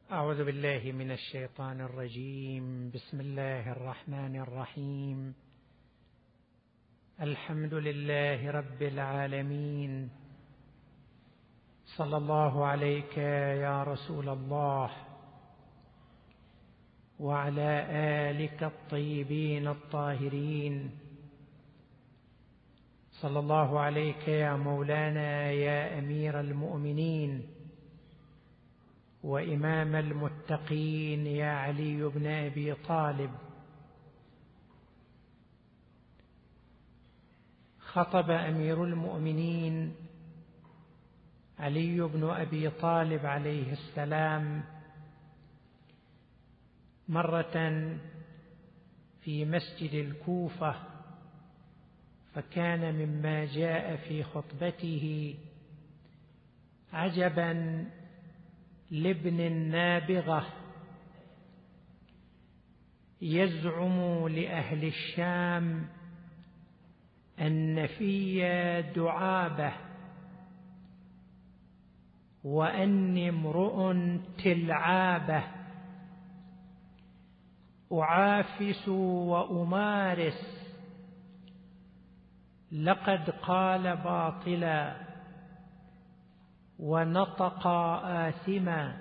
أعوذ بالله من الشيطان الرجيم. بسم الله الرحمن الرحيم. الحمد لله رب العالمين. صلى الله عليك يا رسول الله وعلى آلك الطيبين الطاهرين. صلى الله عليك يا مولانا يا أمير المؤمنين وإمام المتقين يا علي بن أبي طالب. خطب أمير المؤمنين علي بن أبي طالب عليه السلام مرة في مسجد الكوفة، فكان مما جاء في خطبته عجبا لابن النابغة يزعم لأهل الشام أن في دعابة وأني امرؤ تلعابة أعافس وأمارس، لقد قال باطلا ونطق آثما،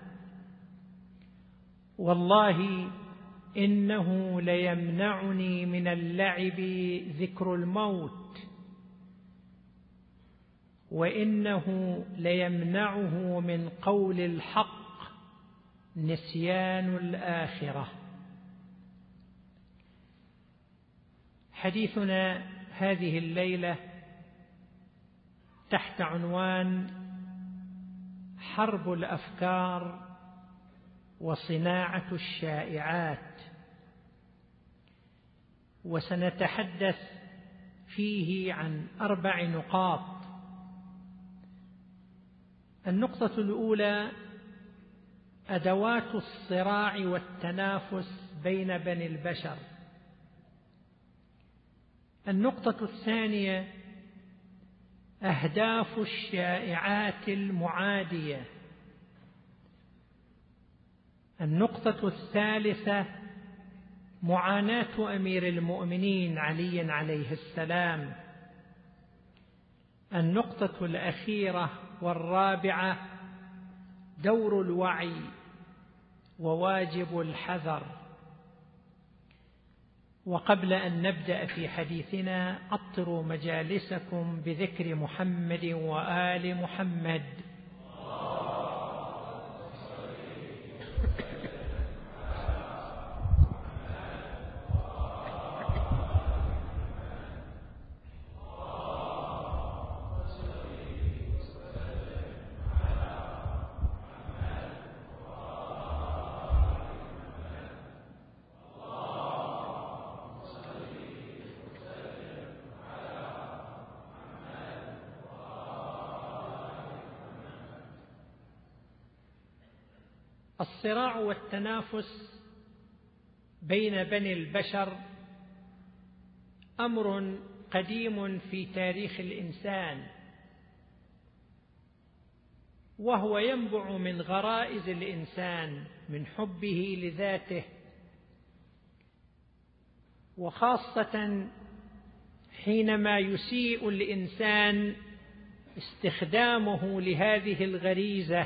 والله إنه ليمنعني من اللعب ذكر الموت، وإنه ليمنعه من قول الحق نسيان الآخرة. حديثنا هذه الليلة تحت عنوان حرب الأفكار وصناعة الشائعات، وسنتحدث فيه عن 4 نقاط. النقطة الأولى أدوات الصراع والتنافس بين بني البشر. النقطة الثانية أهداف الشائعات المعادية. النقطة الثالثة معاناة أمير المؤمنين علي عليه السلام. النقطة الأخيرة والرابعة دور الوعي وواجب الحذر. وقبل أن نبدأ في حديثنا عطروا مجالسكم بذكر محمد وآل محمد. الصراع والتنافس بين بني البشر أمر قديم في تاريخ الإنسان، وهو ينبع من غرائز الإنسان، من حبه لذاته، وخاصة حينما يسيء الإنسان استخدامه لهذه الغريزة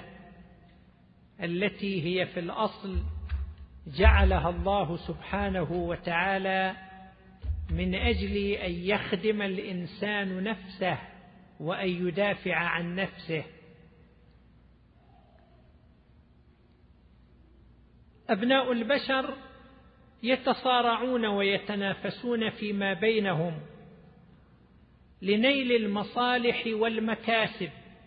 التي هي في الأصل جعلها الله سبحانه وتعالى من أجل أن يخدم الإنسان نفسه وأن يدافع عن نفسه. أبناء البشر يتصارعون ويتنافسون فيما بينهم لنيل المصالح والمكاسب،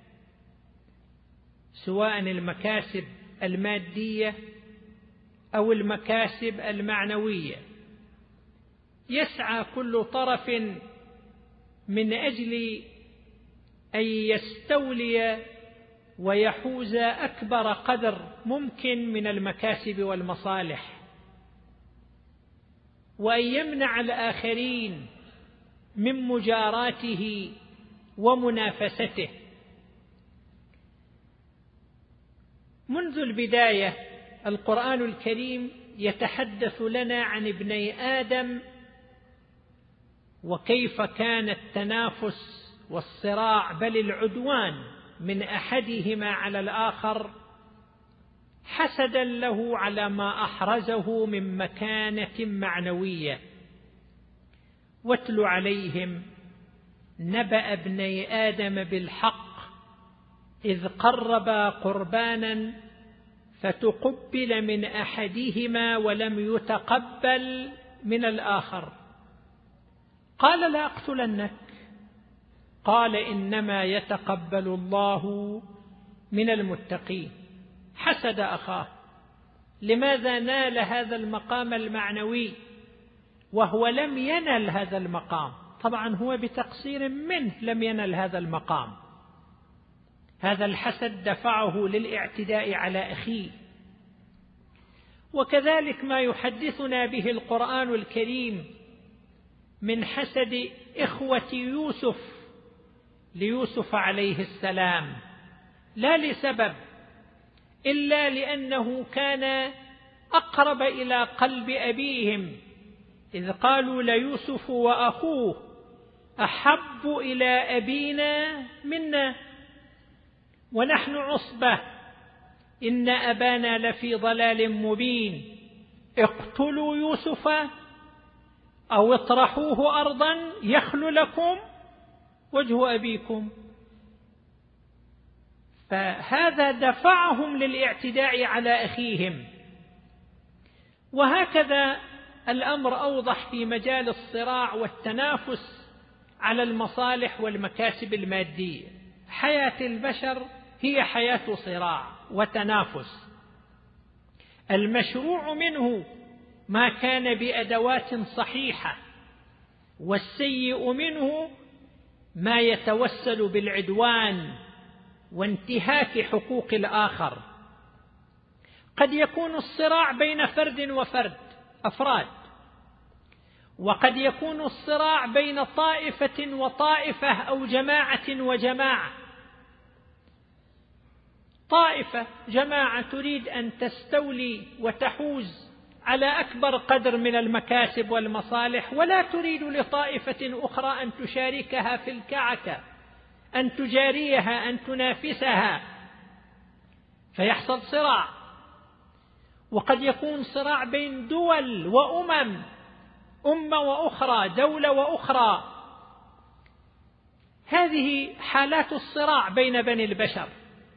سواء المكاسب المادية أو المكاسب المعنوية. يسعى كل طرف من أجل أن يستولي ويحوز أكبر قدر ممكن من المكاسب والمصالح، وأن يمنع الآخرين من مجاراته ومنافسته. منذ البداية القرآن الكريم يتحدث لنا عن ابني آدم وكيف كان التنافس والصراع بل العدوان من أحدهما على الآخر حسدا له على ما أحرزه من مكانة معنوية. واتل عليهم نبأ ابني آدم بالحق إذ قربا قربانا فتقبل من أحدهما ولم يتقبل من الآخر قال لأقتلنك قال إنما يتقبل الله من المتقين. حسد أخاه. لماذا نال هذا المقام المعنوي وهو لم ينل هذا المقام؟ طبعا هو بتقصير منه لم ينل هذا المقام. هذا الحسد دفعه للاعتداء على أخيه. وكذلك ما يحدثنا به القرآن الكريم من حسد إخوة يوسف ليوسف عليه السلام، لا لسبب إلا لأنه كان أقرب إلى قلب أبيهم، إذ قالوا ليوسف وأخوه أحب إلى أبينا منا ونحن عصبة إن أبانا لفي ضلال مبين اقتلوا يوسف أو اطرحوه أرضا يخل لكم وجه أبيكم. فهذا دفعهم للاعتداء على أخيهم. وهكذا الأمر أوضح في مجال الصراع والتنافس على المصالح والمكاسب المادية. حياة البشر هي حياة صراع وتنافس. المشروع منه ما كان بأدوات صحيحة، والسيء منه ما يتوسل بالعدوان وانتهاك حقوق الآخر. قد يكون الصراع بين فرد وفرد أفراد، وقد يكون الصراع بين طائفة وطائفة أو جماعة وجماعة. طائفة جماعة تريد أن تستولي وتحوز على أكبر قدر من المكاسب والمصالح، ولا تريد لطائفة أخرى أن تشاركها في الكعكة، أن تجاريها، أن تنافسها، فيحصل صراع. وقد يكون صراع بين دول وأمم، أمة وأخرى، دولة وأخرى. هذه حالات الصراع بين بني البشر.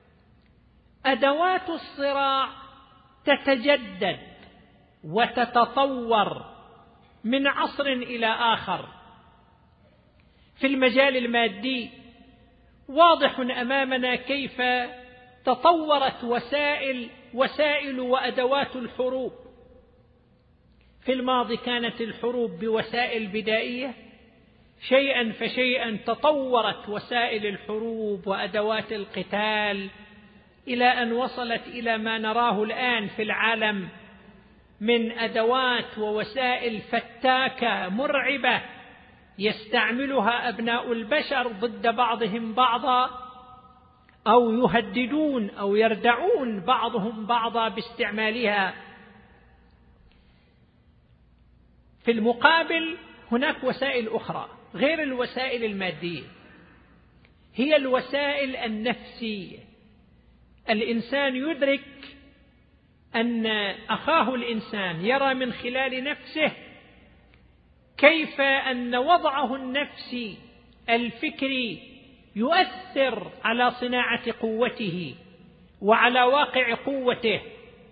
أدوات الصراع تتجدد وتتطور من عصر إلى آخر. في المجال المادي واضح أمامنا كيف تطورت وسائل وأدوات الحروب. في الماضي كانت الحروب بوسائل بدائية، شيئا فشيئا تطورت وسائل الحروب وأدوات القتال إلى أن وصلت إلى ما نراه الآن في العالم من أدوات ووسائل فتاكة مرعبة يستعملها أبناء البشر ضد بعضهم بعضا، أو يهددون أو يردعون بعضهم بعضا باستعمالها. في المقابل هناك وسائل أخرى غير الوسائل المادية، هي الوسائل النفسية. الإنسان يدرك أن أخاه الإنسان يرى من خلال نفسه كيف أن وضعه النفسي الفكري يؤثر على صناعة قوته وعلى واقع قوته.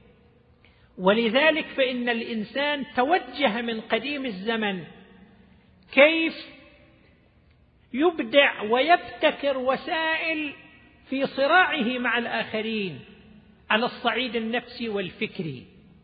ولذلك فإن الإنسان توجه من قديم الزمن كيف يبدع ويبتكر وسائل في صراعه مع الآخرين على الصعيد النفسي والفكري،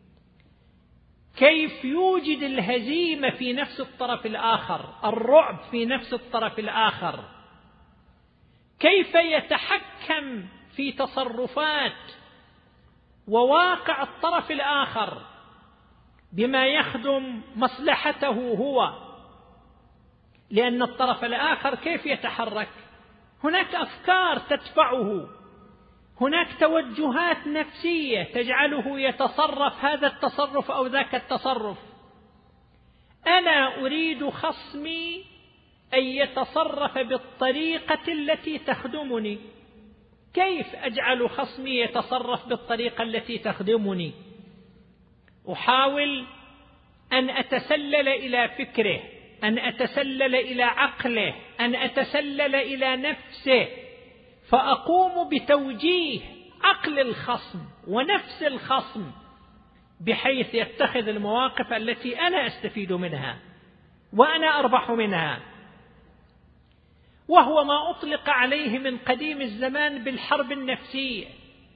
كيف يوجد الهزيمة في نفس الطرف الآخر، الرعب في نفس الطرف الآخر، كيف يتحكم في تصرفات وواقع الطرف الآخر بما يخدم مصلحته هو. لأن الطرف الآخر كيف يتحرك؟ هناك أفكار تدفعه، هناك توجهات نفسية تجعله يتصرف هذا التصرف أو ذاك التصرف. أنا أريد خصمي أن يتصرف بالطريقة التي تخدمني. كيف أجعل خصمي يتصرف بالطريقة التي تخدمني؟ أحاول أن أتسلل إلى فكره، أن أتسلل إلى عقله، أن أتسلل إلى نفسه، فأقوم بتوجيه عقل الخصم ونفس الخصم بحيث يتخذ المواقف التي أنا أستفيد منها وأنا أربح منها. وهو ما أطلق عليه من قديم الزمان بالحرب النفسية.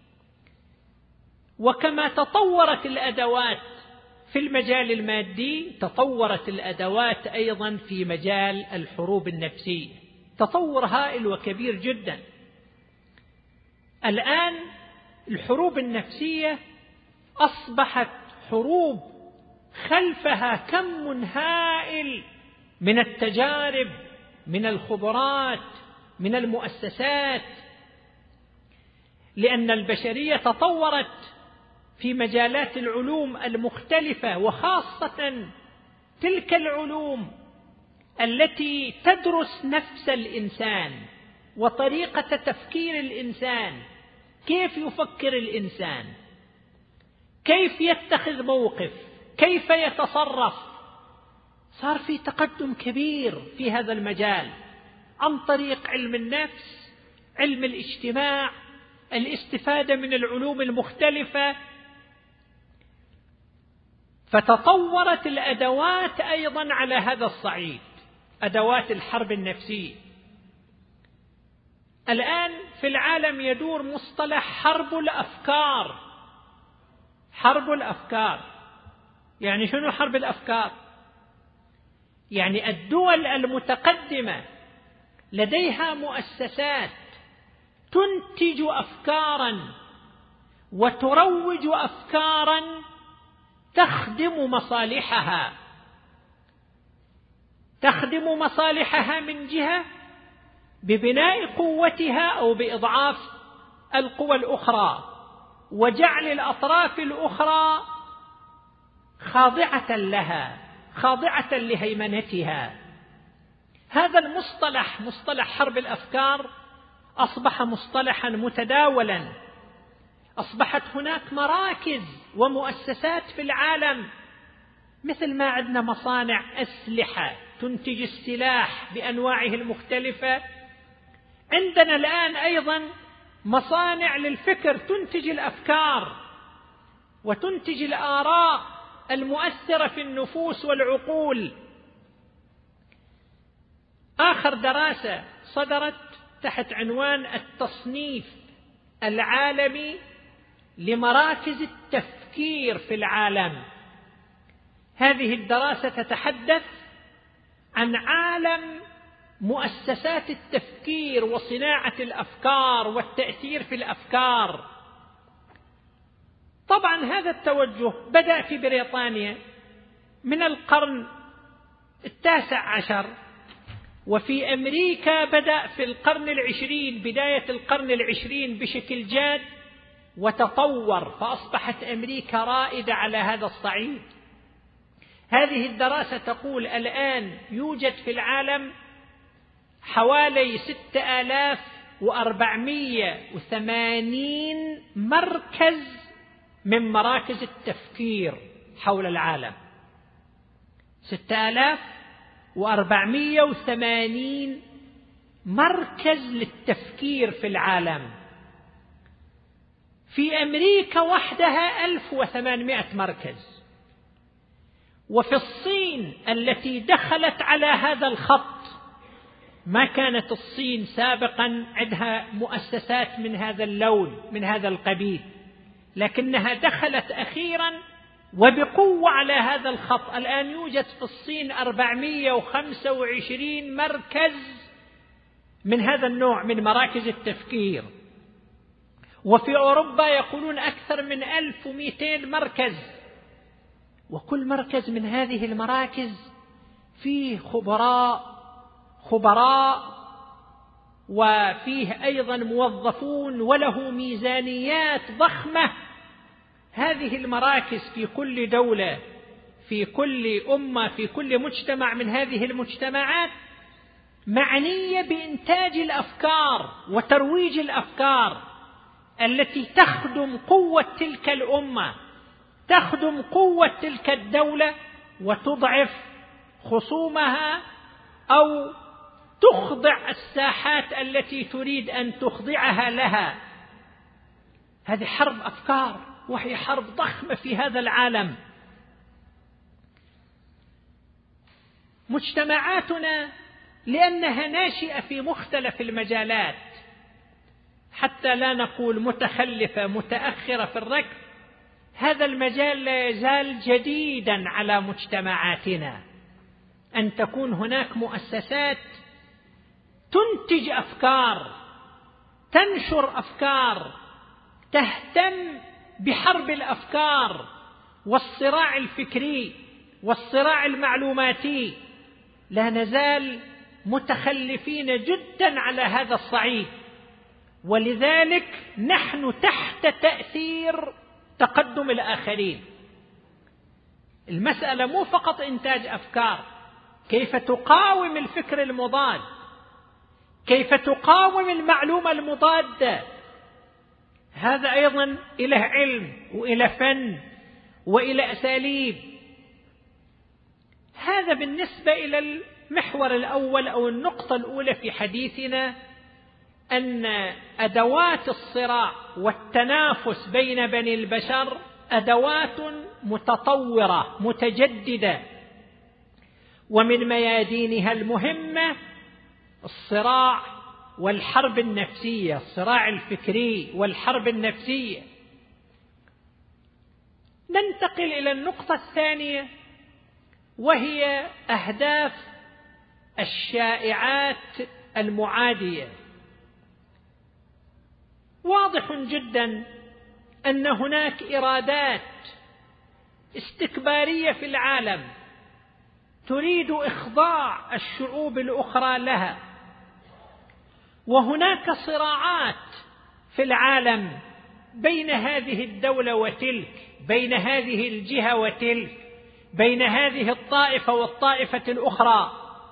وكما تطورت الأدوات في المجال المادي، تطورت الأدوات أيضا في مجال الحروب النفسية، تطور هائل وكبير جدا. الآن الحروب النفسية أصبحت حروب خلفها كم هائل من التجارب، من الخبرات، من المؤسسات، لأن البشرية تطورت في مجالات العلوم المختلفة، وخاصة تلك العلوم التي تدرس نفس الإنسان وطريقة تفكير الإنسان، كيف يفكر الإنسان، كيف يتخذ موقف، كيف يتصرف. صار في تقدم كبير في هذا المجال عن طريق علم النفس، علم الاجتماع، الاستفادة من العلوم المختلفة. فتطورت الأدوات أيضا على هذا الصعيد، أدوات الحرب النفسية. الآن في العالم يدور مصطلح حرب الأفكار. حرب الأفكار يعني شنو حرب الأفكار؟ يعني الدول المتقدمة لديها مؤسسات تنتج أفكارا وتروج أفكارا تخدم مصالحها. تخدم مصالحها من جهة ببناء قوتها أو بإضعاف القوى الأخرى، وجعل الأطراف الأخرى خاضعة لها، خاضعة لهيمنتها. هذا المصطلح، مصطلح حرب الأفكار، أصبح مصطلحا متداولا. أصبحت هناك مراكز ومؤسسات في العالم، مثل ما عندنا مصانع أسلحة تنتج السلاح بأنواعه المختلفة، عندنا الآن أيضا مصانع للفكر تنتج الأفكار وتنتج الآراء المؤثرة في النفوس والعقول. آخر دراسة صدرت تحت عنوان التصنيف العالمي لمراكز التفكير في العالم. هذه الدراسة تتحدث عن عالم مؤسسات التفكير وصناعة الأفكار والتأثير في الأفكار. طبعا هذا التوجه بدأ في بريطانيا من القرن 19، وفي أمريكا بدأ في القرن 20، بداية القرن 20 بشكل جاد، وتطور فأصبحت أمريكا رائدة على هذا الصعيد. هذه الدراسة تقول الآن يوجد في العالم حوالي 6480 مركز من مراكز التفكير حول العالم. 6480 مركز للتفكير في العالم. في أمريكا وحدها 1800 مركز. وفي الصين التي دخلت على هذا الخط، ما كانت الصين سابقا عندها مؤسسات من هذا اللون من هذا القبيل، لكنها دخلت أخيرا وبقوة على هذا الخط. الآن يوجد في الصين 425 مركز من هذا النوع من مراكز التفكير، وفي أوروبا يقولون أكثر من 1200 مركز. وكل مركز من هذه المراكز فيه خبراء وفيه أيضا موظفون وله ميزانيات ضخمة. هذه المراكز في كل دولة، في كل أمة، في كل مجتمع من هذه المجتمعات معنية بإنتاج الأفكار وترويج الأفكار التي تخدم قوة تلك الأمة، تخدم قوة تلك الدولة وتضعف خصومها أو تخضع الساحات التي تريد أن تخضعها لها. هذه حرب أفكار، وهي حرب ضخمة في هذا العالم. مجتمعاتنا لأنها ناشئة في مختلف المجالات، حتى لا نقول متخلفة متأخرة في الركب، هذا المجال لا يزال جديدا على مجتمعاتنا، أن تكون هناك مؤسسات تنتج أفكار، تنشر أفكار، تهتم بحرب الأفكار والصراع الفكري والصراع المعلوماتي. لا نزال متخلفين جدا على هذا الصعيد، ولذلك نحن تحت تأثير تقدم الآخرين. المسألة مو فقط إنتاج أفكار، كيف تقاوم الفكر المضاد، كيف تقاوم المعلومة المضادة. هذا أيضا إلى علم وإلى فن وإلى أساليب. هذا بالنسبة إلى المحور الأول أو النقطة الأولى في حديثنا، أن أدوات الصراع والتنافس بين بني البشر أدوات متطورة متجددة، ومن ميادينها المهمة الصراع والحرب النفسية، الصراع الفكري والحرب النفسية. ننتقل إلى النقطة الثانية، وهي أهداف الشائعات المعادية. واضح جدا أن هناك إرادات استكبارية في العالم تريد إخضاع الشعوب الأخرى لها، وهناك صراعات في العالم بين هذه الدولة وتلك، بين هذه الجهة وتلك، بين هذه الطائفة والطائفة الأخرى.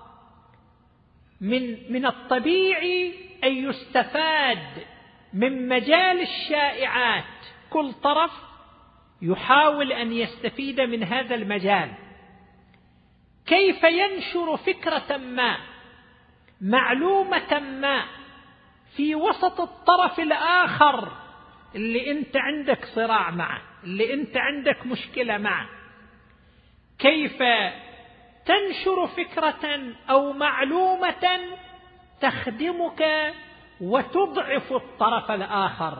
من الطبيعي أن يستفاد من مجال الشائعات، كل طرف يحاول أن يستفيد من هذا المجال. كيف ينشر فكرة ما، معلومة ما في وسط الطرف الآخر اللي أنت عندك صراع معه، اللي أنت عندك مشكلة معه. كيف تنشر فكرة أو معلومة تخدمك وتضعف الطرف الآخر.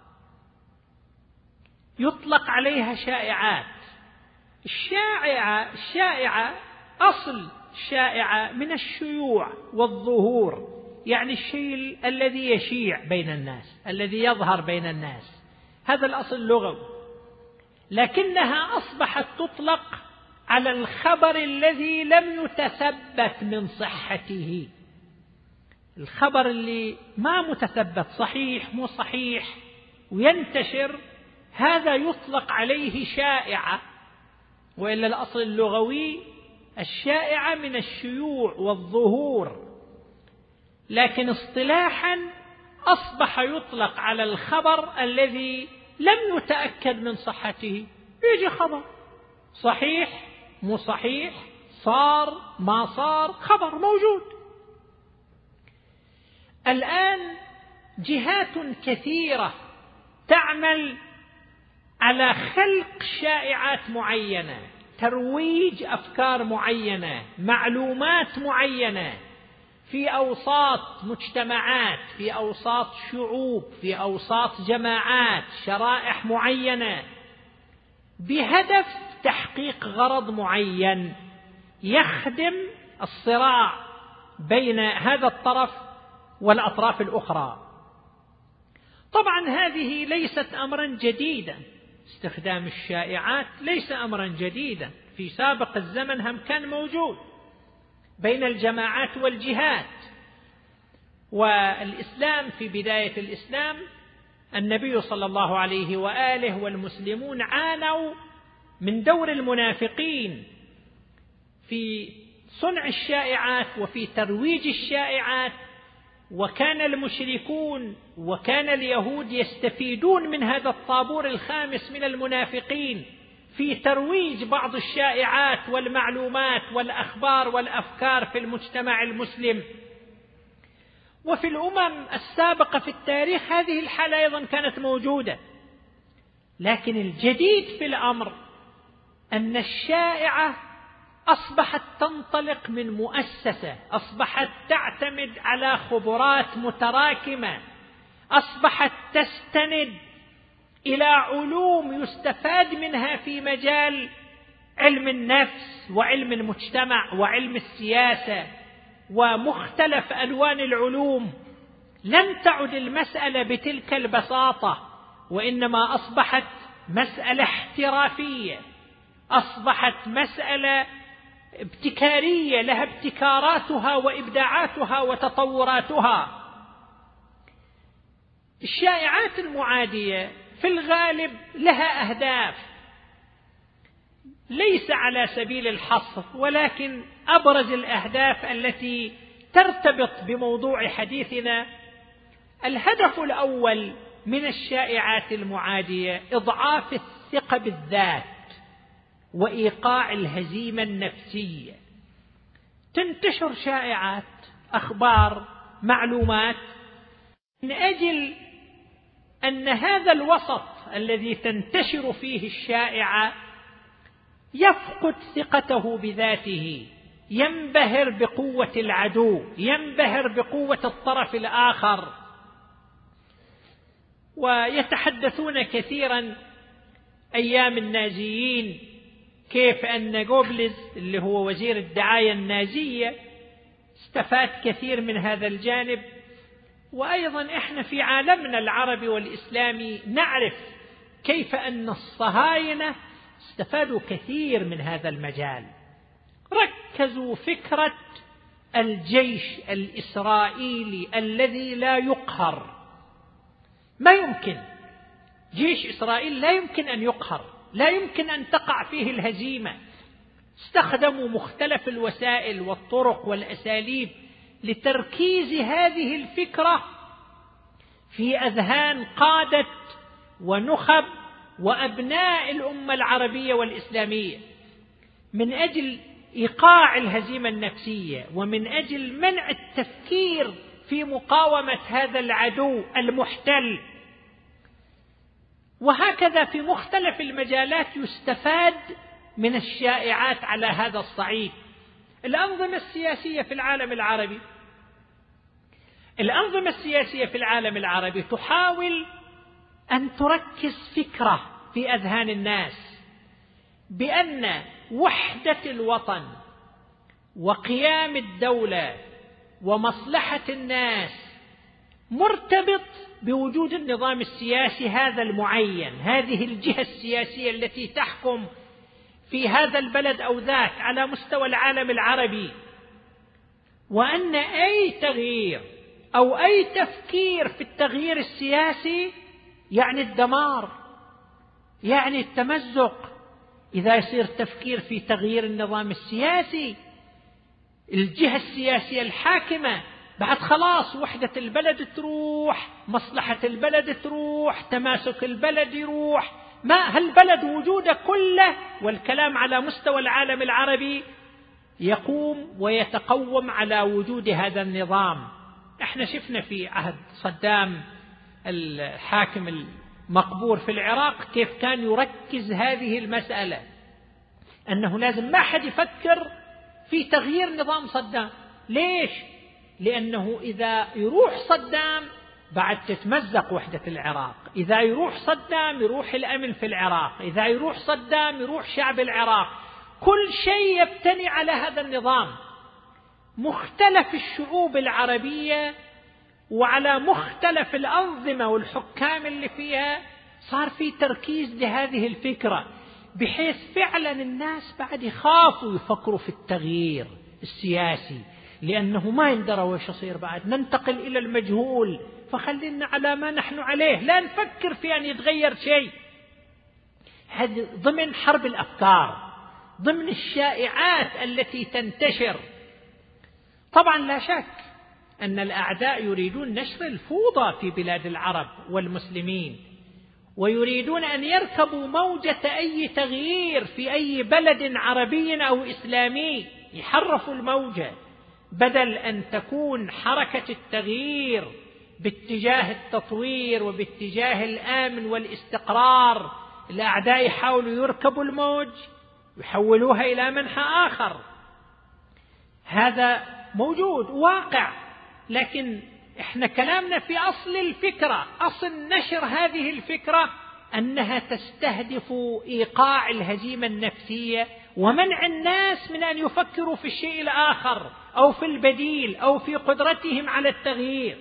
يطلق عليها شائعات. الشائعة أصل الشائعة من الشيوع والظهور، يعني الشيء الذي يشيع بين الناس، الذي يظهر بين الناس، هذا الأصل اللغوي. لكنها أصبحت تطلق على الخبر الذي لم يتثبت من صحته، الخبر اللي ما متثبت، صحيح مو صحيح، وينتشر، هذا يطلق عليه شائعة. وإلا الأصل اللغوي الشائعة من الشيوع والظهور، لكن اصطلاحا أصبح يطلق على الخبر الذي لم يتأكد من صحته. يجي خبر صحيح مو صحيح، صار ما صار، خبر موجود. الآن جهات كثيرة تعمل على خلق شائعات معينة، ترويج أفكار معينة، معلومات معينة في أوساط مجتمعات، في أوساط شعوب، في أوساط جماعات، شرائح معينة، بهدف تحقيق غرض معين يخدم الصراع بين هذا الطرف والأطراف الأخرى. طبعا هذه ليست أمرا جديدا، استخدام الشائعات ليس أمرا جديدا، في سابق الزمن هم كان موجود بين الجماعات والجهات. والإسلام في بداية الإسلام النبي صلى الله عليه وآله والمسلمون عانوا من دور المنافقين في صنع الشائعات وفي ترويج الشائعات، وكان المشركون وكان اليهود يستفيدون من هذا الطابور الخامس من المنافقين في ترويج بعض الشائعات والمعلومات والأخبار والأفكار في المجتمع المسلم. وفي الأمم السابقة في التاريخ هذه الحالة أيضا كانت موجودة، لكن الجديد في الأمر أن الشائعة أصبحت تنطلق من مؤسسة، أصبحت تعتمد على خبرات متراكمة، أصبحت تستند إلى علوم يستفاد منها في مجال علم النفس وعلم المجتمع وعلم السياسة ومختلف ألوان العلوم. لم تعد المسألة بتلك البساطة، وإنما أصبحت مسألة احترافية، أصبحت مسألة ابتكارية لها ابتكاراتها وإبداعاتها وتطوراتها. الشائعات المعادية في الغالب لها أهداف ليس على سبيل الحصر، ولكن أبرز الأهداف التي ترتبط بموضوع حديثنا: الهدف الأول من الشائعات المعادية إضعاف الثقة بالذات وإيقاع الهزيمة النفسية. تنتشر شائعات، أخبار، معلومات من أجل أن هذا الوسط الذي تنتشر فيه الشائعة يفقد ثقته بذاته، ينبهر بقوة العدو، ينبهر بقوة الطرف الآخر. ويتحدثون كثيرا أيام النازيين كيف أن جوبلز اللي هو وزير الدعاية النازية استفاد كثير من هذا الجانب. وأيضا إحنا في عالمنا العربي والإسلامي نعرف كيف أن الصهاينة استفادوا كثير من هذا المجال، ركزوا فكرة الجيش الإسرائيلي الذي لا يقهر. ما يمكن، جيش إسرائيل لا يمكن أن يقهر، لا يمكن أن تقع فيه الهزيمة. استخدموا مختلف الوسائل والطرق والأساليب لتركيز هذه الفكرة في أذهان قادة ونخب وأبناء الأمة العربية والإسلامية، من أجل إيقاع الهزيمة النفسية ومن أجل منع التفكير في مقاومة هذا العدو المحتل. وهكذا في مختلف المجالات يستفاد من الشائعات على هذا الصعيد. الأنظمة السياسية في العالم العربي، الأنظمة السياسية في العالم العربي تحاول أن تركز فكرة في أذهان الناس بأن وحدة الوطن وقيام الدولة ومصلحة الناس مرتبط بوجود النظام السياسي هذا المعين، هذه الجهة السياسية التي تحكم في هذا البلد أو ذاك على مستوى العالم العربي، وأن أي تغيير أو أي تفكير في التغيير السياسي يعني الدمار، يعني التمزق. إذا يصير تفكير في تغيير النظام السياسي، الجهة السياسية الحاكمة، بعد خلاص وحدة البلد تروح، مصلحة البلد تروح، تماسك البلد يروح، ما هالبلد وجوده كله والكلام على مستوى العالم العربي يقوم ويتقوم على وجود هذا النظام. احنا شفنا في عهد صدام الحاكم المقبور في العراق كيف كان يركز هذه المسألة، أنه لازم ما حد يفكر في تغيير نظام صدام. ليش؟ لأنه إذا يروح صدام بعد تتمزق وحدة العراق، إذا يروح صدام يروح الأمن في العراق، إذا يروح صدام يروح شعب العراق، كل شيء يبتني على هذا النظام. مختلف الشعوب العربية وعلى مختلف الأنظمة والحكام اللي فيها صار في تركيز لهذه الفكرة، بحيث فعلا الناس بعد يخافوا يفكروا في التغيير السياسي، لأنه ما يندرى وش يصير بعد، ننتقل إلى المجهول، فخلينا على ما نحن عليه، لا نفكر في أن يتغير شيء. هذا ضمن حرب الأفكار، ضمن الشائعات التي تنتشر. طبعا لا شك أن الأعداء يريدون نشر الفوضى في بلاد العرب والمسلمين، ويريدون أن يركبوا موجة أي تغيير في أي بلد عربي أو إسلامي، يحرفوا الموجة، بدل أن تكون حركة التغيير باتجاه التطوير وباتجاه الآمن والاستقرار. الأعداء يحاولوا يركبوا الموج ويحولوها إلى منحى آخر. هذا موجود واقع، لكن احنا كلامنا في أصل الفكرة. أصل نشر هذه الفكرة أنها تستهدف إيقاع الهزيمة النفسية ومنع الناس من أن يفكروا في الشيء الآخر أو في البديل أو في قدرتهم على التغيير.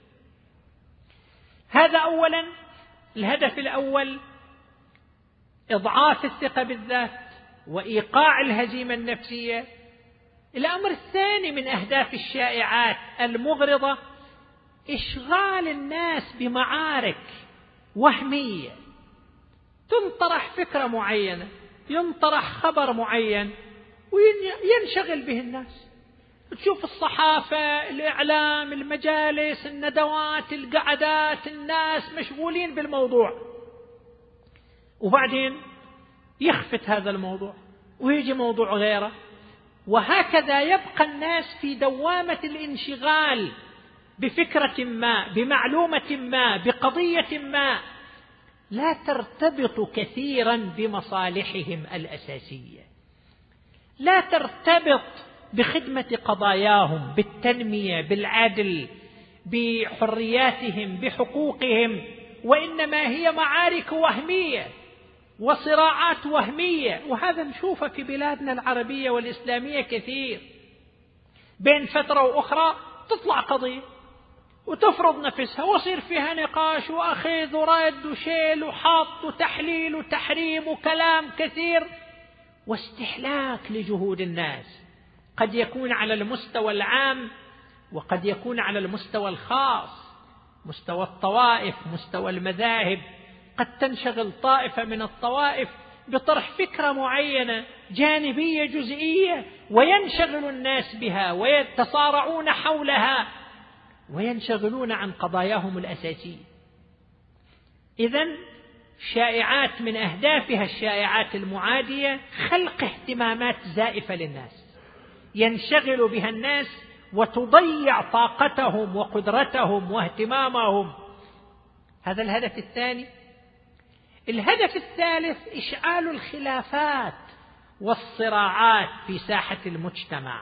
هذا أولا، الهدف الأول إضعاف الثقة بالذات وإيقاع الهزيمة النفسية. الأمر الثاني من أهداف الشائعات المغرضة إشغال الناس بمعارك وهمية، تنطرح فكرة معينة، ينطرح خبر معين وينشغل به الناس. تشوف الصحافة، الإعلام، المجالس، الندوات، القعدات، الناس مشغولين بالموضوع، وبعدين يخفت هذا الموضوع ويجي موضوع غيره، وهكذا يبقى الناس في دوامة الانشغال بفكرة ما، بمعلومة ما، بقضية ما لا ترتبط كثيرا بمصالحهم الأساسية، لا ترتبط بخدمة قضاياهم، بالتنمية، بالعدل، بحرياتهم، بحقوقهم، وإنما هي معارك وهمية وصراعات وهمية. وهذا نشوفه في بلادنا العربية والإسلامية كثير. بين فترة وأخرى تطلع قضية وتفرض نفسها ويصير فيها نقاش وأخذ ورد وشيل وحط وتحليل وتحريم وكلام كثير واستهلاك لجهود الناس، قد يكون على المستوى العام وقد يكون على المستوى الخاص، مستوى الطوائف، مستوى المذاهب. قد تنشغل طائفة من الطوائف بطرح فكرة معينة جانبية جزئية وينشغل الناس بها ويتصارعون حولها وينشغلون عن قضاياهم الأساسية. إذن شائعات من أهدافها الشائعات المعادية خلق اهتمامات زائفة للناس ينشغل بها الناس وتضيع طاقتهم وقدرتهم واهتمامهم. هذا الهدف الثاني. الهدف الثالث إشعال الخلافات والصراعات في ساحة المجتمع.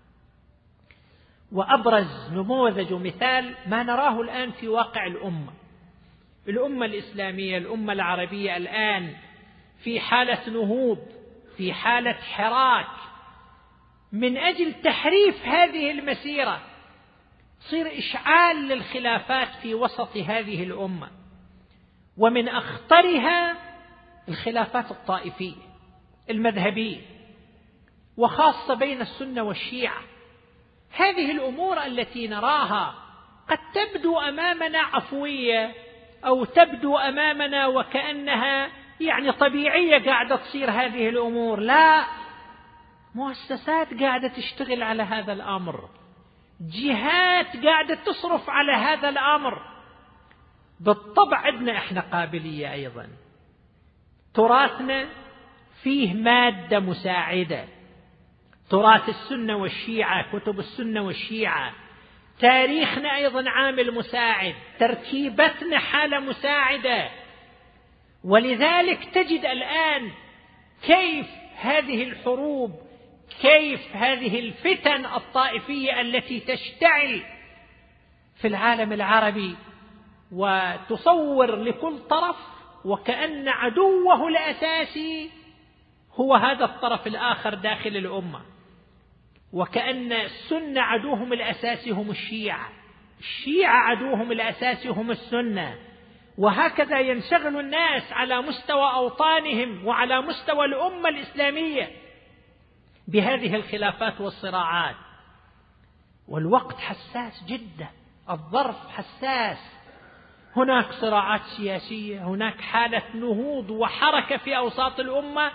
وأبرز نموذج ومثال ما نراه الآن في واقع الأمة الإسلامية، الأمة العربية الآن في حالة نهوض، في حالة حراك من أجل تحريف هذه المسيرة، تصير إشعال للخلافات في وسط هذه الأمة، ومن أخطرها الخلافات الطائفية المذهبية، وخاصة بين السنة والشيعة. هذه الأمور التي نراها قد تبدو أمامنا عفوية أو تبدو أمامنا وكأنها طبيعية قاعدة تصير هذه الأمور. لا، مؤسسات قاعدة تشتغل على هذا الأمر، جهات قاعدة تصرف على هذا الأمر. بالطبع عندنا احنا قابلية أيضا، تراثنا فيه مادة مساعدة، تراث السنة والشيعة، كتب السنة والشيعة، تاريخنا أيضا عامل مساعد، تركيبتنا حالة مساعدة. ولذلك تجد الآن كيف هذه الحروب، كيف هذه الفتن الطائفية التي تشتعل في العالم العربي وتصور لكل طرف وكأن عدوه الأساسي هو هذا الطرف الآخر داخل الأمة، وكأن السنة عدوهم الأساسي هم الشيعة عدوهم الأساسي هم السنة. وهكذا ينشغل الناس على مستوى أوطانهم وعلى مستوى الأمة الإسلامية بهذه الخلافات والصراعات. والوقت حساس جدا، الظرف حساس، هناك صراعات سياسية، هناك حالة نهوض وحركة في أوساط الأمة.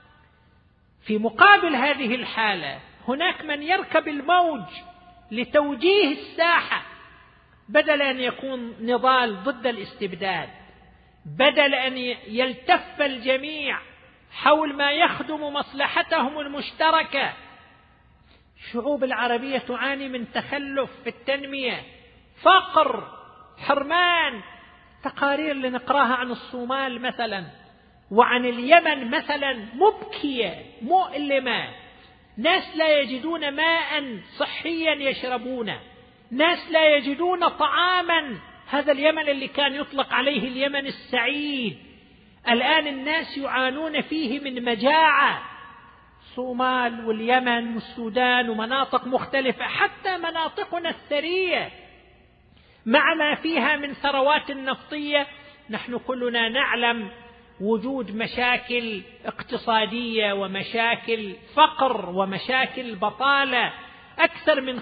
في مقابل هذه الحالة هناك من يركب الموج لتوجيه الساحة، بدل أن يكون نضال ضد الاستبداد، بدل أن يلتف الجميع حول ما يخدم مصلحتهم المشتركة. الشعوب العربية تعاني من تخلف في التنمية، فقر، حرمان. تقارير اللي نقراها عن الصومال مثلا وعن اليمن مثلا مبكية مؤلمة، ناس لا يجدون ماء صحيا يشربونه، ناس لا يجدون طعاما. هذا اليمن اللي كان يطلق عليه اليمن السعيد، الآن الناس يعانون فيه من مجاعة. الصومال واليمن والسودان ومناطق مختلفة، حتى مناطقنا الثرية مع ما فيها من ثروات نفطية، نحن كلنا نعلم وجود مشاكل اقتصادية ومشاكل فقر ومشاكل بطالة. أكثر من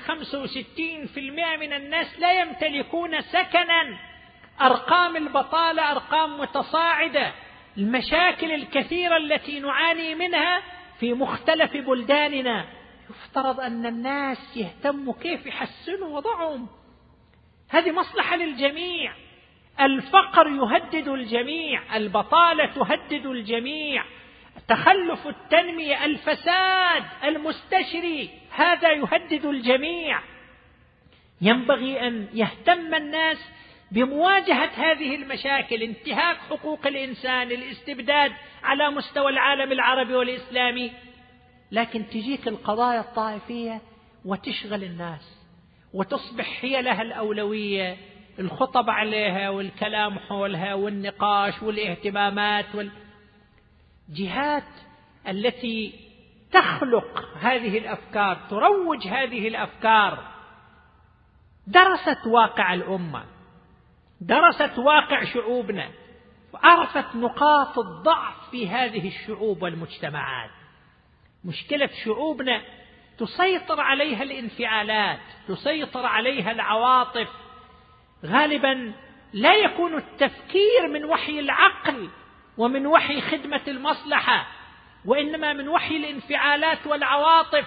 65% من الناس لا يمتلكون سكنا، أرقام البطالة أرقام متصاعدة. المشاكل الكثيرة التي نعاني منها في مختلف بلداننا، يفترض أن الناس يهتموا كيف يحسنوا وضعهم، هذه مصلحة للجميع. الفقر يهدد الجميع، البطالة تهدد الجميع، تخلف التنمية، الفساد المستشري، هذا يهدد الجميع. ينبغي أن يهتم الناس بمواجهة هذه المشاكل، انتهاك حقوق الإنسان، الاستبداد على مستوى العالم العربي والإسلامي. لكن تجيك القضايا الطائفية وتشغل الناس وتصبح هي لها الأولوية، الخطب عليها والكلام حولها والنقاش والاهتمامات والجهات التي تخلق هذه الأفكار، تروج هذه الأفكار، درست واقع الأمة، درست واقع شعوبنا، وعرفت نقاط الضعف في هذه الشعوب والمجتمعات. مشكلة شعوبنا تسيطر عليها الانفعالات، تسيطر عليها العواطف، غالبا لا يكون التفكير من وحي العقل ومن وحي خدمة المصلحة، وإنما من وحي الانفعالات والعواطف.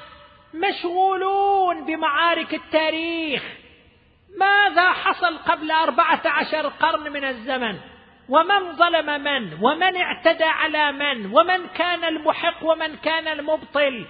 مشغولون بمعارك التاريخ، ماذا حصل قبل 14 قرن من الزمن، ومن ظلم من، ومن اعتدى على من، ومن كان المحق ومن كان المبطل.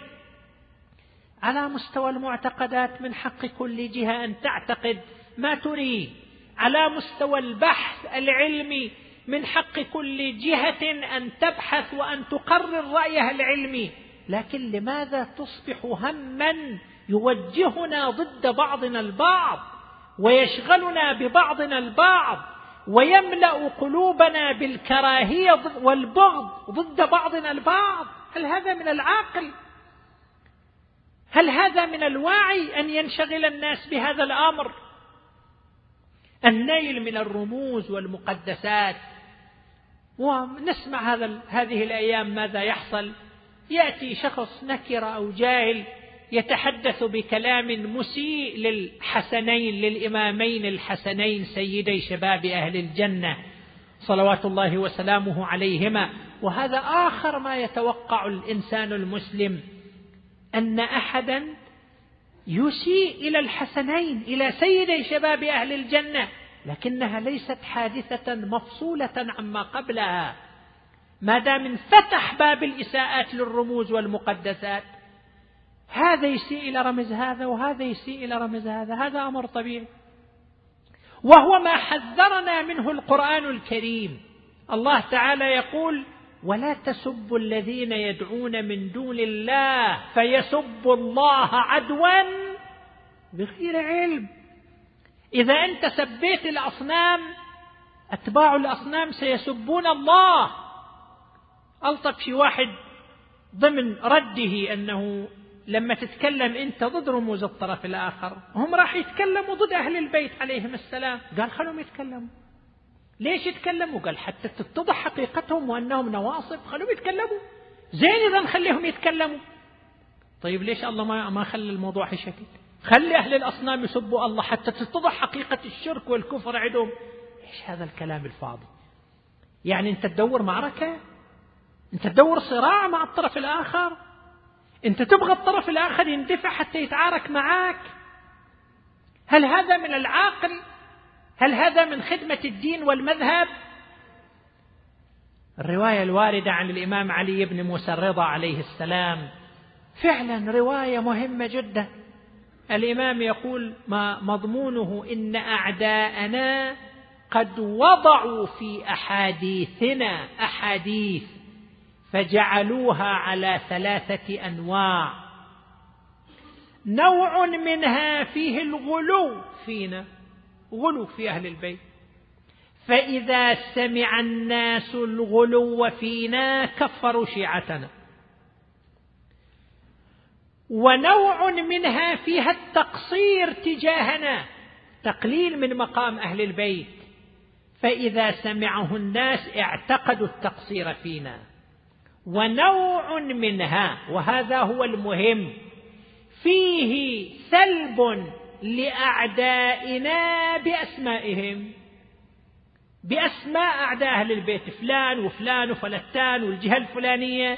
على مستوى المعتقدات من حق كل جهة أن تعتقد ما تريد، على مستوى البحث العلمي من حق كل جهة أن تبحث وأن تقرر رأيها العلمي. لكن لماذا تصبح همًا يوجهنا ضد بعضنا البعض ويشغلنا ببعضنا البعض ويملأ قلوبنا بالكراهية والبغض ضد بعضنا البعض؟ هل هذا من العاقل؟ هل هذا من الواعي أن ينشغل الناس بهذا الأمر؟ النيل من الرموز والمقدسات. ونسمع هذه الأيام ماذا يحصل؟ يأتي شخص نكر أو جاهل يتحدث بكلام مسيء للحسنين، للإمامين الحسنين سيدي شباب أهل الجنة صلوات الله وسلامه عليهما. وهذا آخر ما يتوقع الإنسان المسلم، أن أحدا يسيء إلى الحسنين، إلى سيدي شباب أهل الجنة، لكنها ليست حادثة مفصولة عما قبلها. ما دام انفتح باب الإساءات للرموز والمقدسات، هذا يسيء إلى رمز هذا وهذا يسيء إلى رمز هذا، هذا أمر طبيعي، وهو ما حذرنا منه القرآن الكريم. الله تعالى يقول: ولا تسبوا الذين يدعون من دون الله فيسبوا الله عدوا بغير علم. إذا أنت سبيت الأصنام، أتباع الأصنام سيسبون الله. ألطف في واحد ضمن رده أنه لما تتكلم أنت ضد رموز الطرف الآخر، هم راح يتكلموا ضد أهل البيت عليهم السلام. قال خلهم يتكلموا. ليش يتكلموا؟ قال حتى تتضح حقيقتهم وأنهم نواصب، خلهم يتكلموا. زين إذا نخليهم يتكلموا. طيب ليش الله ما خلى الموضوع هالشكل؟ خلي أهل الأصنام يسبوا الله حتى تتضح حقيقة الشرك والكفر عندهم. إيش هذا الكلام الفاضي؟ يعني أنت تدور معركة؟ أنت تدور صراع مع الطرف الآخر؟ أنت تبغى الطرف الآخر يندفع حتى يتعارك معك؟ هل هذا من العقل؟ هل هذا من خدمة الدين والمذهب؟ الرواية الواردة عن الإمام علي بن موسى الرضا عليه السلام فعلا رواية مهمة جدا. الإمام يقول ما مضمونه: إن أعداءنا قد وضعوا في أحاديثنا أحاديث فجعلوها على 3 أنواع، نوع منها فيه الغلو فينا، غلو في أهل البيت، فإذا سمع الناس الغلو فينا كفروا شيعتنا، ونوع منها فيها التقصير تجاهنا، تقليل من مقام أهل البيت، فإذا سمعه الناس اعتقدوا التقصير فينا، ونوع منها، وهذا هو المهم، فيه سلب لأعدائنا بأسمائهم، بأسماء أعداء أهل البيت، فلان وفلان وفلتان والجهة الفلانية،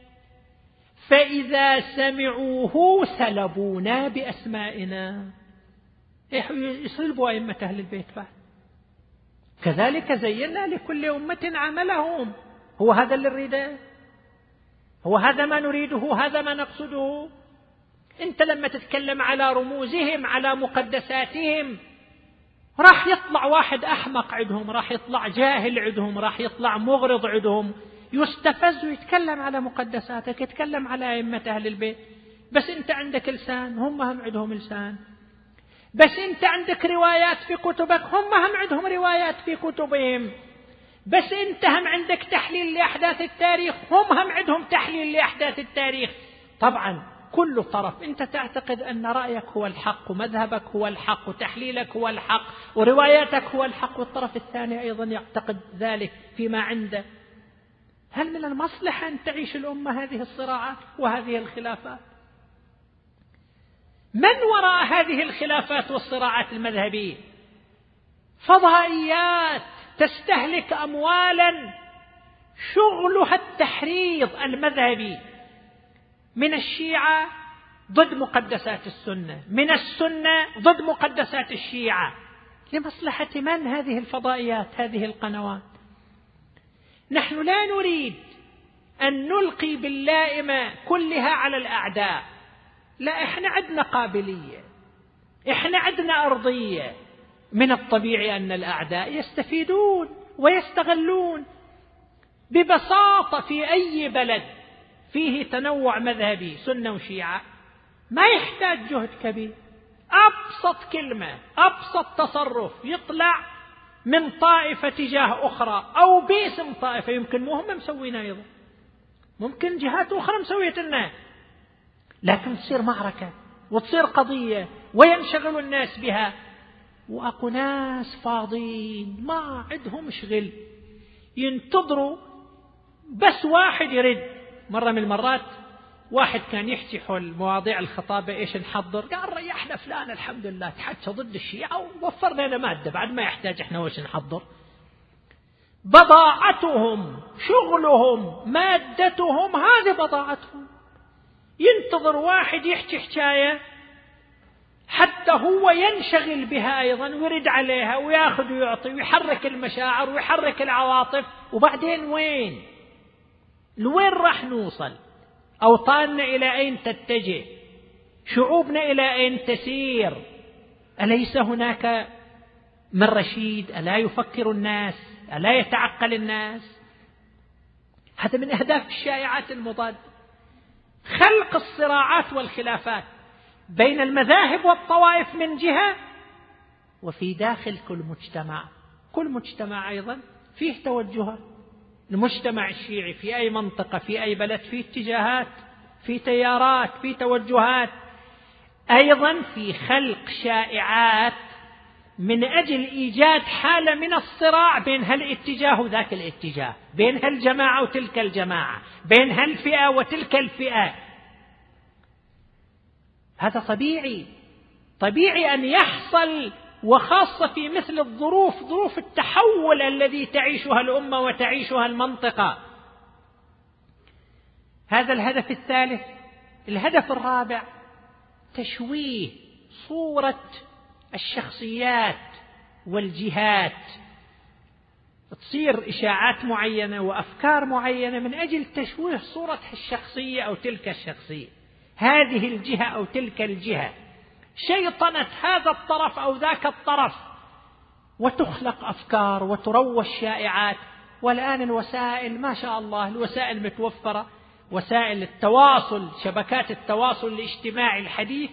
فإذا سمعوه سلبونا بأسمائنا، يسلبوا أئمة أهل البيت بعد. كذلك زينا لكل أمة عملهم. هو هذا اللي نريده؟ هو هذا ما نريده؟ هذا ما نقصده؟ أنت لما تتكلم على رموزهم، على مقدساتهم، راح يطلع واحد أحمق عندهم، راح يطلع جاهل عندهم، راح يطلع مغرض عندهم، يستفز ويتكلم على مقدساتك، يتكلم على أئمة أهل البيت. بس أنت عندك لسان، هم عندهم لسان. بس أنت عندك روايات في كتبك، هم عندهم روايات في كتبهم. بس أنت عندك تحليل لأحداث التاريخ، هم عندهم تحليل لأحداث التاريخ. طبعا كل طرف أنت تعتقد أن رأيك هو الحق، ومذهبك هو الحق، وتحليلك هو الحق، ورواياتك هو الحق، والطرف الثاني أيضا يعتقد ذلك فيما عنده. هل من المصلحة أن تعيش الأمة هذه الصراعات وهذه الخلافات؟ من وراء هذه الخلافات والصراعات المذهبية؟ فضائيات تستهلك أموالا شغلها التحريض المذهبي، من الشيعة ضد مقدسات السنة، من السنة ضد مقدسات الشيعة. لمصلحة من هذه الفضائيات، هذه القنوات؟ نحن لا نريد أن نلقي باللائمة كلها على الأعداء، لا، إحنا عندنا قابلية، إحنا عندنا أرضية. من الطبيعي أن الأعداء يستفيدون ويستغلون. ببساطة في أي بلد فيه تنوع مذهبي، سنة وشيعة، ما يحتاج جهد كبير. أبسط كلمة، أبسط تصرف يطلع من طائفة تجاه أخرى أو باسم طائفة، يمكن مو هم مسوينا أيضا، ممكن جهات أخرى مسويتنا، لكن تصير معركة وتصير قضية وينشغل الناس بها. وأكو ناس فاضين ما عندهم شغل، ينتظروا بس واحد يرد. مرة من المرات واحد كان يحكي حول مواضيع الخطابة، إيش نحضر؟ قال ريحنا فلان الحمد لله تحكى ضد الشيعة ووفرنا لنا مادة بعد ما يحتاج إحنا وإيش نحضر. بضاعتهم، شغلهم، مادتهم، هذه بضاعتهم. ينتظر واحد يحكي حكاية حتى هو ينشغل بها أيضا ويرد عليها ويأخذ ويعطي ويحرك المشاعر ويحرك العواطف. وبعدين وين راح نوصل؟ أوطاننا إلى أين تتجه؟ شعوبنا إلى أين تسير؟ أليس هناك من رشيد؟ ألا يفكر الناس؟ ألا يتعقل الناس؟ هذا من أهداف الشائعات المضادة، خلق الصراعات والخلافات بين المذاهب والطوائف من جهة، وفي داخل كل مجتمع أيضا فيه توجهات. المجتمع الشيعي في أي منطقة، في أي بلد، فيه اتجاهات، فيه تيارات، فيه توجهات، أيضا في خلق شائعات من أجل إيجاد حالة من الصراع بين هالاتجاه وذاك الاتجاه، بين هالجماعة وتلك الجماعة، بين هالفئة وتلك الفئة. هذا طبيعي. طبيعي أن يحصل، وخاصة في مثل الظروف، ظروف التحول الذي تعيشها الأمة وتعيشها المنطقة. هذا الهدف الثالث. الهدف الرابع تشويه صورة الشخصيات والجهات، تصير إشاعات معينة وأفكار معينة من أجل تشويه صورة الشخصية أو تلك الشخصية، هذه الجهة أو تلك الجهة، شيطنة هذا الطرف أو ذاك الطرف، وتخلق أفكار وتروج شائعات. والآن الوسائل ما شاء الله، الوسائل متوفرة، وسائل التواصل، شبكات التواصل الاجتماعي الحديث،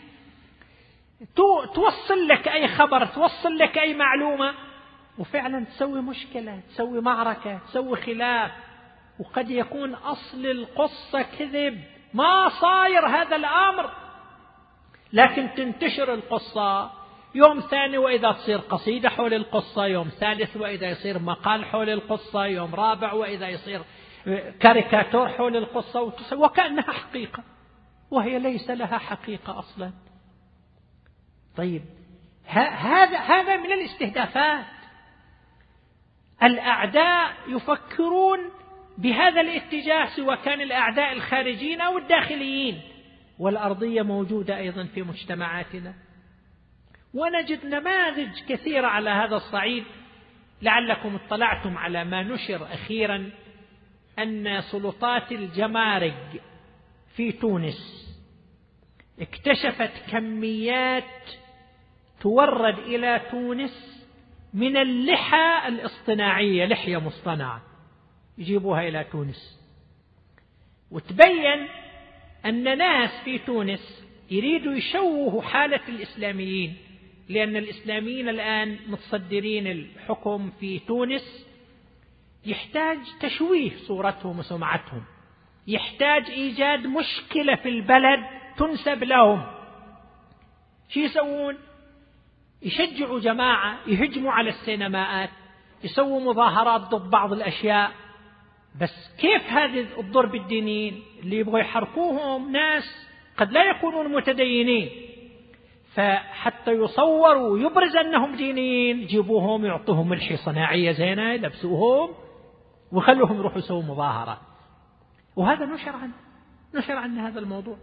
توصل لك أي خبر، توصل لك أي معلومة، وفعلا تسوي مشكلة، تسوي معركة، تسوي خلاف، وقد يكون أصل القصة كذب، ما صاير هذا الأمر، لكن تنتشر القصة يوم ثاني وإذا تصير قصيدة حول القصة، يوم ثالث وإذا يصير مقال حول القصة، يوم رابع وإذا يصير كاريكاتور حول القصة، وكأنها حقيقة وهي ليس لها حقيقة أصلا. طيب هذا من الاستهدافات. الأعداء يفكرون بهذا الاتجاه، سواء كان الأعداء الخارجيين أو الداخليين، والأرضية موجودة أيضا في مجتمعاتنا، ونجد نماذج كثيرة على هذا الصعيد. لعلكم اطلعتم على ما نشر أخيرا أن سلطات الجمارك في تونس اكتشفت كميات تورد إلى تونس من اللحى الاصطناعية، لحية مصطنعة يجيبوها إلى تونس، وتبين أن ناس في تونس يريدوا يشوهوا حالة الإسلاميين، لأن الإسلاميين الآن متصدرين الحكم في تونس، يحتاج تشويه صورتهم وسمعتهم، يحتاج إيجاد مشكلة في البلد تنسب لهم. شو يسوون؟ يشجعوا جماعة يهجموا على السينماءات، يسووا مظاهرات ضد بعض الأشياء. بس كيف هذه الضرب الدينيين اللي يبغوا يحركوهم ناس قد لا يكونون متدينين، فحتى يصوروا ويبرز أنهم دينيين يجيبوهم يعطوهم ملحي صناعية زينة يلبسوهم وخلوهم يروحوا يسووا مظاهرة. وهذا نشر عنه هذا الموضوع.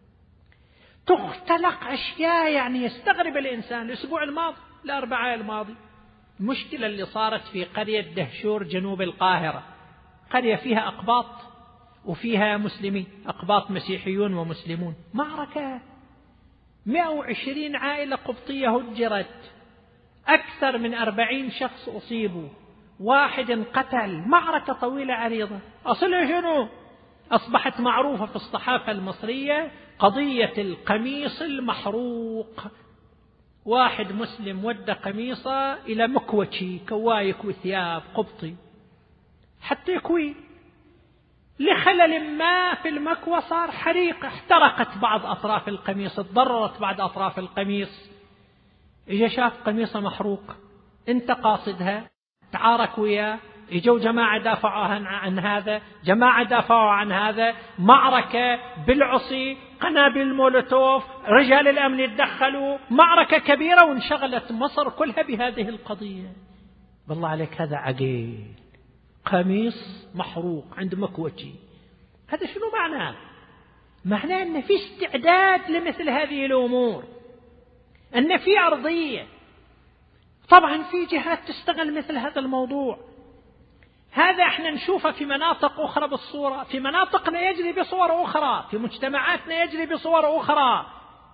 تختلق أشياء يعني يستغرب الإنسان. الأسبوع الماضي الأربعاء الماضي المشكلة اللي صارت في قرية دهشور جنوب القاهرة، قرية فيها أقباط وفيها مسلمين، أقباط مسيحيون ومسلمون، معركة 120 عائلة قبطية هجرت، أكثر من 40 شخص أصيبوا، واحد انقتل، معركة طويلة عريضة. أصلها شنو؟ أصبحت معروفة في الصحافة المصرية قضية القميص المحروق. واحد مسلم ودى قميصه إلى مكوتشي كوايك وثياب قبطي حتى يكوي، لخلل ما في المكوى صار حريقة، احترقت بعض أطراف القميص، تضررت بعض أطراف القميص. إجا شاف قميصه محروق، انت قاصدها، تعارك وياه، إجوا جماعة دافعوا عن هذا، جماعة دافعوا عن هذا، معركة بالعصي، قنابل مولوتوف، رجال الأمن يتدخلوا، معركة كبيرة، وانشغلت مصر كلها بهذه القضية. بالله عليك هذا عقيل، قميص محروق عند مكوتي، هذا شنو معناه؟ معناه أن في استعداد لمثل هذه الأمور، أن في أرضية. طبعا في جهات تستغل مثل هذا الموضوع. هذا احنا نشوفه في مناطق أخرى بالصورة، في مناطقنا يجري بصور أخرى، في مجتمعاتنا يجري بصور أخرى.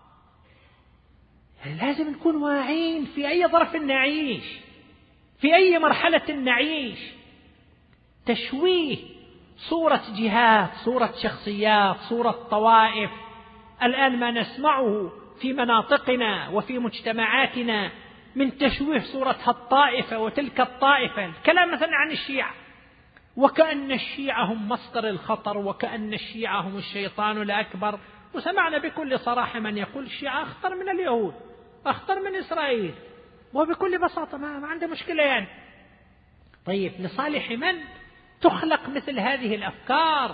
لازم نكون واعين في أي ظرف نعيش، في أي مرحلة نعيش. تشويه صورة جهات، صورة شخصيات، صورة طوائف. الآن ما نسمعه في مناطقنا وفي مجتمعاتنا من تشويه صورة هالطائفة وتلك الطائفة. الكلام مثلا عن الشيعة، وكأن الشيعة هم مصدر الخطر، وكأن الشيعة هم الشيطان الأكبر. وسمعنا بكل صراحة من يقول الشيعة أخطر من اليهود، أخطر من إسرائيل، وبكل بساطة ما عنده مشكلة يعني. طيب لصالح من تخلق مثل هذه الأفكار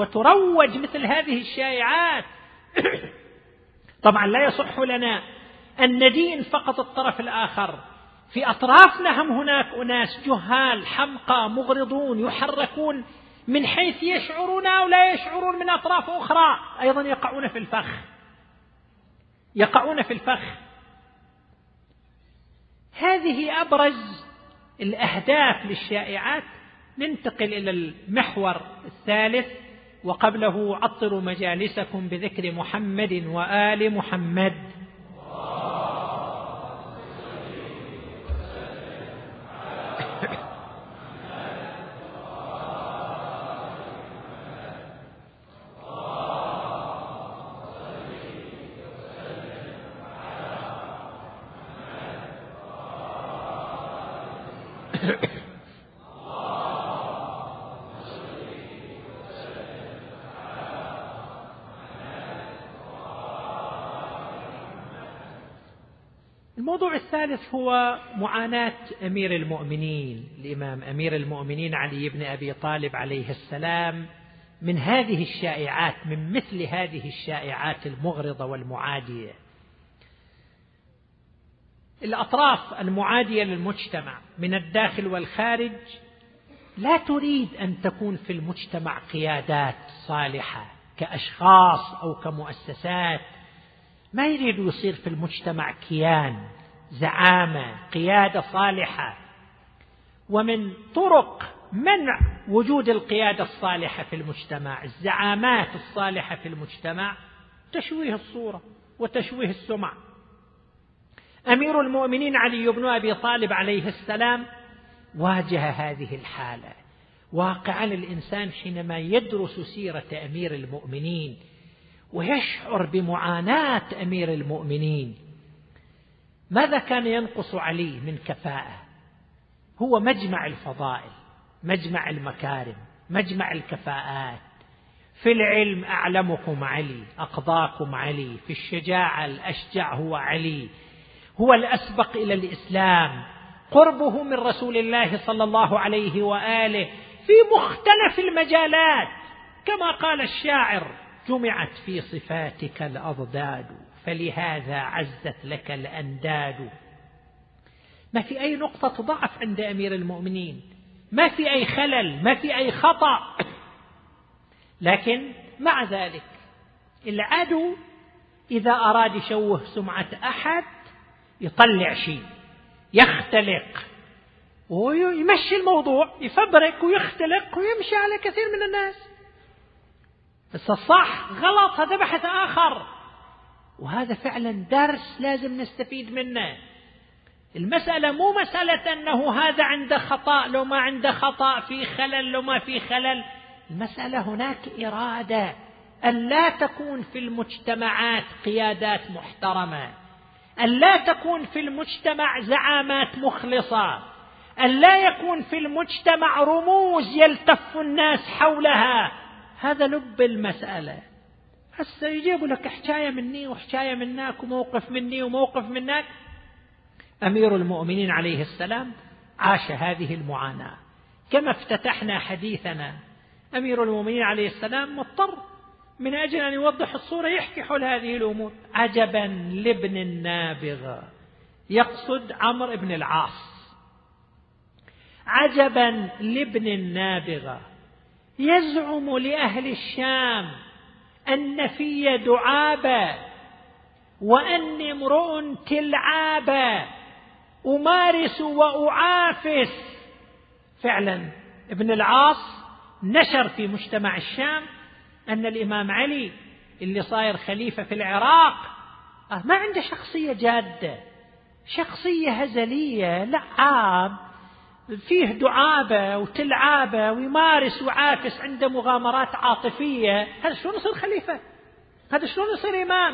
وتروج مثل هذه الشائعات؟ طبعا لا يصح لنا أن ندين فقط الطرف الآخر. في أطرافنا هم هناك أناس جهال حمقى مغرضون يحركون من حيث يشعرون أو لا يشعرون من أطراف أخرى، أيضا يقعون في الفخ. هذه أبرز الأهداف للشائعات. ننتقل إلى المحور الثالث، وقبله عطروا مجالسكم بذكر محمد وآل محمد. الموضوع الثالث هو معاناة أمير المؤمنين الإمام أمير المؤمنين علي بن أبي طالب عليه السلام من هذه الشائعات، من مثل هذه الشائعات المغرضة والمعادية. الأطراف المعادية للمجتمع من الداخل والخارج لا تريد أن تكون في المجتمع قيادات صالحة كأشخاص أو كمؤسسات، ما يريد يصير في المجتمع كيان، زعامة، قيادة صالحة. ومن طرق منع وجود القيادة الصالحة في المجتمع، الزعامات الصالحة في المجتمع، تشويه الصورة وتشويه السمعة. أمير المؤمنين علي بن أبي طالب عليه السلام واجه هذه الحالة. واقعا الإنسان حينما يدرس سيرة أمير المؤمنين ويشعر بمعاناة أمير المؤمنين، ماذا كان ينقص عليه من كفاءة؟ هو مجمع الفضائل، مجمع المكارم، مجمع الكفاءات. في العلم أعلمكم علي، أقضاكم علي. في الشجاعة الأشجع هو علي، هو الأسبق إلى الإسلام، قربه من رسول الله صلى الله عليه وآله في مختلف المجالات. كما قال الشاعر: جمعت في صفاتك الأضداد فلهذا عزت لك الأنداد. ما في أي نقطة ضعف عند أمير المؤمنين، ما في أي خلل، ما في أي خطأ. لكن مع ذلك العدو إذا أراد يشوه سمعة أحد يطلع شيء، يختلق ويمشي الموضوع، يفبرك ويختلق ويمشي على كثير من الناس. بس الصح غلط، هذا بحث آخر. وهذا فعلا درس لازم نستفيد منه. المسألة مو مسألة أنه هذا عنده خطأ لو ما عنده خطأ، في خلل لو ما في خلل. المسألة هناك إرادة أن لا تكون في المجتمعات قيادات محترمة، أن لا تكون في المجتمع زعامات مخلصة، أن لا يكون في المجتمع رموز يلتف الناس حولها. هذا لب المسألة. هسه يجيبوا لك حكاية مني وحكاية منك وموقف مني وموقف منك. أمير المؤمنين عليه السلام عاش هذه المعاناة. كما افتتحنا حديثنا، أمير المؤمنين عليه السلام مضطر من أجل أن يوضح الصورة يحكي حول هذه الأمور. عجبا لابن النابغة، يقصد عمرو بن العاص. عجبا لابن النابغة يزعم لأهل الشام أن في دعابة وأني امرؤ تلعابة أمارس وأعافس. فعلا ابن العاص نشر في مجتمع الشام أن الإمام علي اللي صاير خليفة في العراق ما عنده شخصية جادة، شخصية هزلية، لعاب، فيه دعابة وتلعابة ويمارس وعافس، عنده مغامرات عاطفية. هذا شلون يصير خليفة؟ هذا شلون يصير إمام؟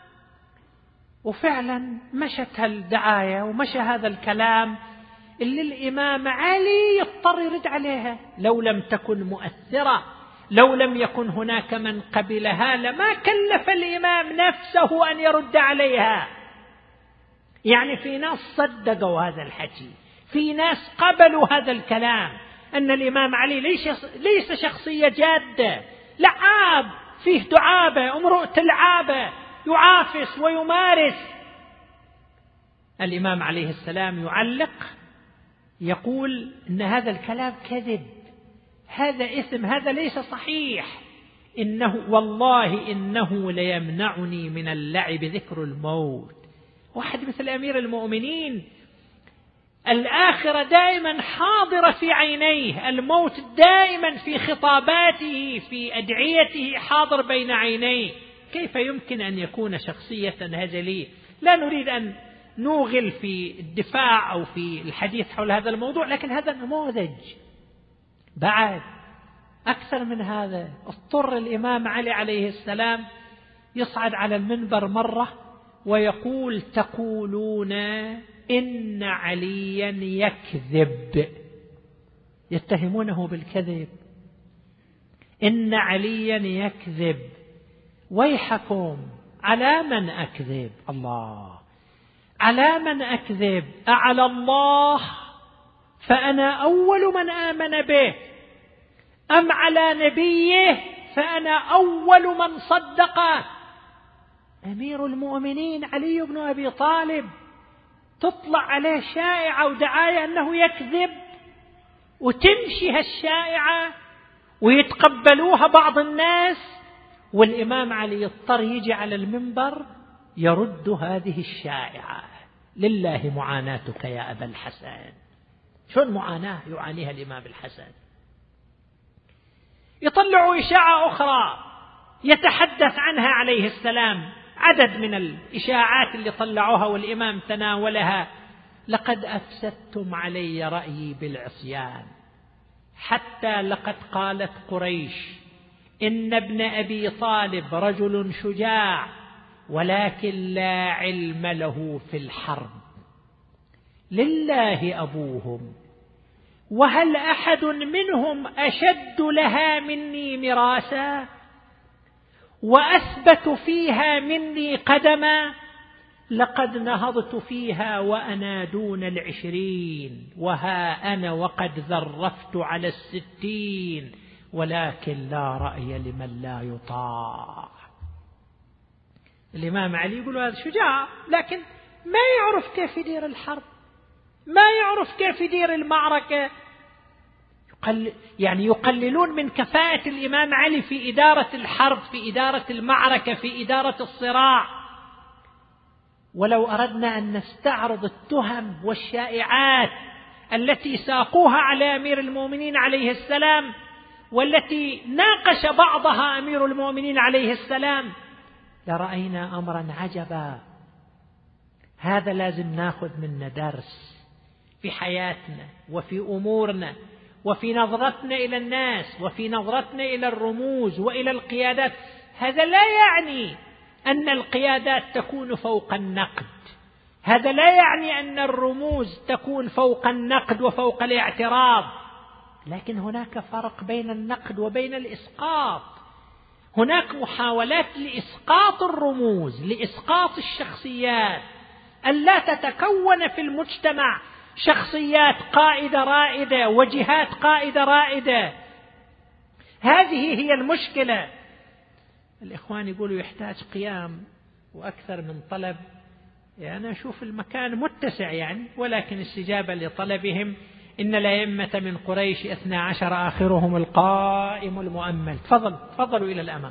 وفعلا مشت هالدعاية ومشى هذا الكلام اللي الإمام علي يضطر يرد عليها. لو لم تكن مؤثرة، لو لم يكن هناك من قبلها، لما كلف الإمام نفسه أن يرد عليها. يعني في ناس صدقوا هذا الحكي، في ناس قبلوا هذا الكلام، أن الإمام علي ليس شخصية جادة، لعاب، فيه دعابة، امرؤ تلعابة، يعافس ويمارس. الإمام عليه السلام يعلق يقول إن هذا الكلام كذب، هذا إثم، هذا ليس صحيح، والله إنه ليمنعني من اللعب ذكر الموت. واحد مثل أمير المؤمنين الآخرة دائما حاضرة في عينيه، الموت دائما في خطاباته في أدعيته حاضر بين عينيه، كيف يمكن أن يكون شخصية هزلية؟ لا نريد أن نوغل في الدفاع أو في الحديث حول هذا الموضوع، لكن هذا نموذج. بعد أكثر من هذا، اضطر الإمام علي عليه السلام يصعد على المنبر مرة ويقول: تقولون إن عليا يكذب، يتهمونه بالكذب، إن عليا يكذب، ويحكم، على من أكذب؟ الله، على من أكذب؟ أعلى الله فأنا أول من آمن به، أم على نبيه فأنا أول من صدقه؟ أمير المؤمنين علي بن أبي طالب تطلع عليه شائعة ودعاية أنه يكذب، وتمشي هالشائعة ويتقبلوها بعض الناس، والإمام علي يضطر يجي على المنبر يرد هذه الشائعة. لله معاناتك يا أبا الحسن. شو معاناة يعانيها الإمام الحسن؟ يطلعوا إشاعة أخرى يتحدث عنها عليه السلام، عدد من الإشاعات اللي طلعوها والإمام تناولها: لقد أفسدتم علي رأيي بالعصيان، حتى لقد قالت قريش إن ابن أبي طالب رجل شجاع ولكن لا علم له في الحرب. لله أبوهم، وهل أحد منهم أشد لها مني مراسا وأثبت فيها مني قدما؟ لقد نهضت فيها وأنا دون 20، وها أنا وقد ذرفت على 60، ولكن لا رأي لمن لا يطاع. الإمام علي يقول هذا شجاع، لكن ما يعرف كيف يدير الحرب، ما يعرف كيف يدير المعركة. يعني يقللون من كفاءة الإمام علي في إدارة الحرب، في إدارة المعركة، في إدارة الصراع. ولو أردنا أن نستعرض التهم والشائعات التي ساقوها على أمير المؤمنين عليه السلام، والتي ناقش بعضها أمير المؤمنين عليه السلام، لرأينا أمرا عجبا. هذا لازم ناخذ منه درس في حياتنا وفي أمورنا وفي نظرتنا إلى الناس وفي نظرتنا إلى الرموز وإلى القيادات. هذا لا يعني أن القيادات تكون فوق النقد، هذا لا يعني أن الرموز تكون فوق النقد وفوق الاعتراض، لكن هناك فرق بين النقد وبين الإسقاط. هناك محاولات لإسقاط الرموز، لإسقاط الشخصيات، أن لا تتكون في المجتمع شخصيات قائدة رائدة وجهات قائدة رائدة. هذه هي المشكلة. الإخوان يقولوا يحتاج قيام وأكثر من طلب. أنا أشوف المكان متسع يعني، ولكن استجابة لطلبهم: إن الأئمة من قريش 12 آخرهم القائم المؤمل. تفضلوا إلى الأمام.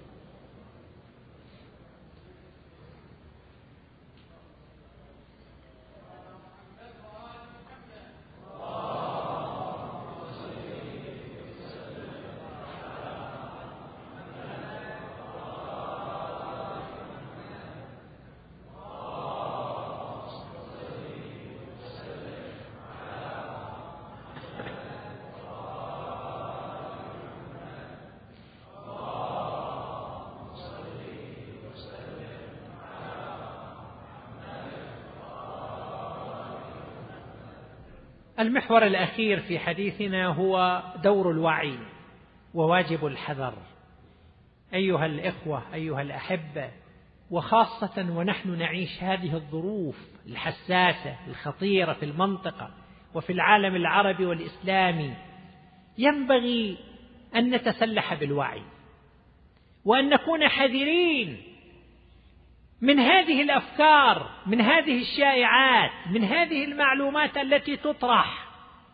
المحور الأخير في حديثنا هو دور الوعي وواجب الحذر. أيها الإخوة، أيها الأحبة، وخاصة ونحن نعيش هذه الظروف الحساسة الخطيرة في المنطقة وفي العالم العربي والإسلامي، ينبغي أن نتسلح بالوعي وأن نكون حذرين من هذه الأفكار، من هذه الشائعات، من هذه المعلومات التي تطرح،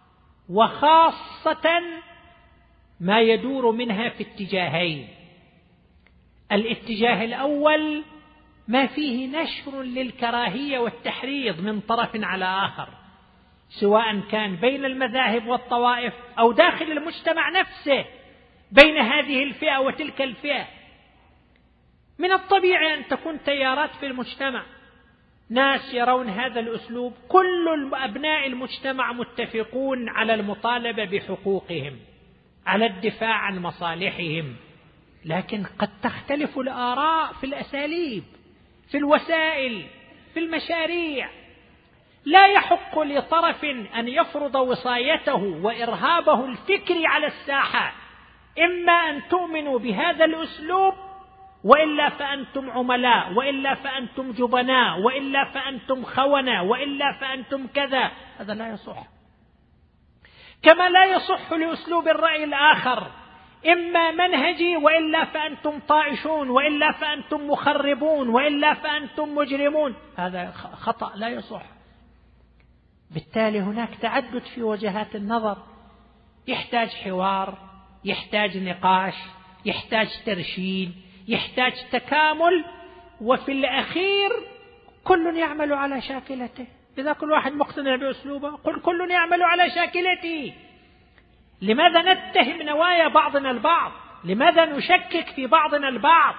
وخاصة ما يدور منها في اتجاهين. الاتجاه الأول ما فيه نشر للكراهية والتحريض من طرف على آخر، سواء كان بين المذاهب والطوائف أو داخل المجتمع نفسه بين هذه الفئة وتلك الفئة. من الطبيعي أن تكون تيارات في المجتمع، ناس يرون هذا الأسلوب، كل أبناء المجتمع متفقون على المطالبة بحقوقهم، على الدفاع عن مصالحهم، لكن قد تختلف الآراء في الأساليب، في الوسائل، في المشاريع. لا يحق لطرف أن يفرض وصايته وإرهابه الفكري على الساحة، إما أن تؤمنوا بهذا الأسلوب وإلا فأنتم عملاء، وإلا فأنتم جبناء، وإلا فأنتم خونة، وإلا فأنتم كذا. هذا لا يصح. كما لا يصح لأسلوب الرأي الآخر، إما منهجي وإلا فأنتم طائشون، وإلا فأنتم مخربون، وإلا فأنتم مجرمون. هذا خطأ لا يصح. بالتالي هناك تعدد في وجهات النظر، يحتاج حوار، يحتاج نقاش، يحتاج ترشيد، يحتاج تكامل، وفي الأخير كل يعمل على شاكلته. إذا كل واحد مقتنع بأسلوبه قل كل يعمل على شاكلته. لماذا نتهم نوايا بعضنا البعض؟ لماذا نشكك في بعضنا البعض؟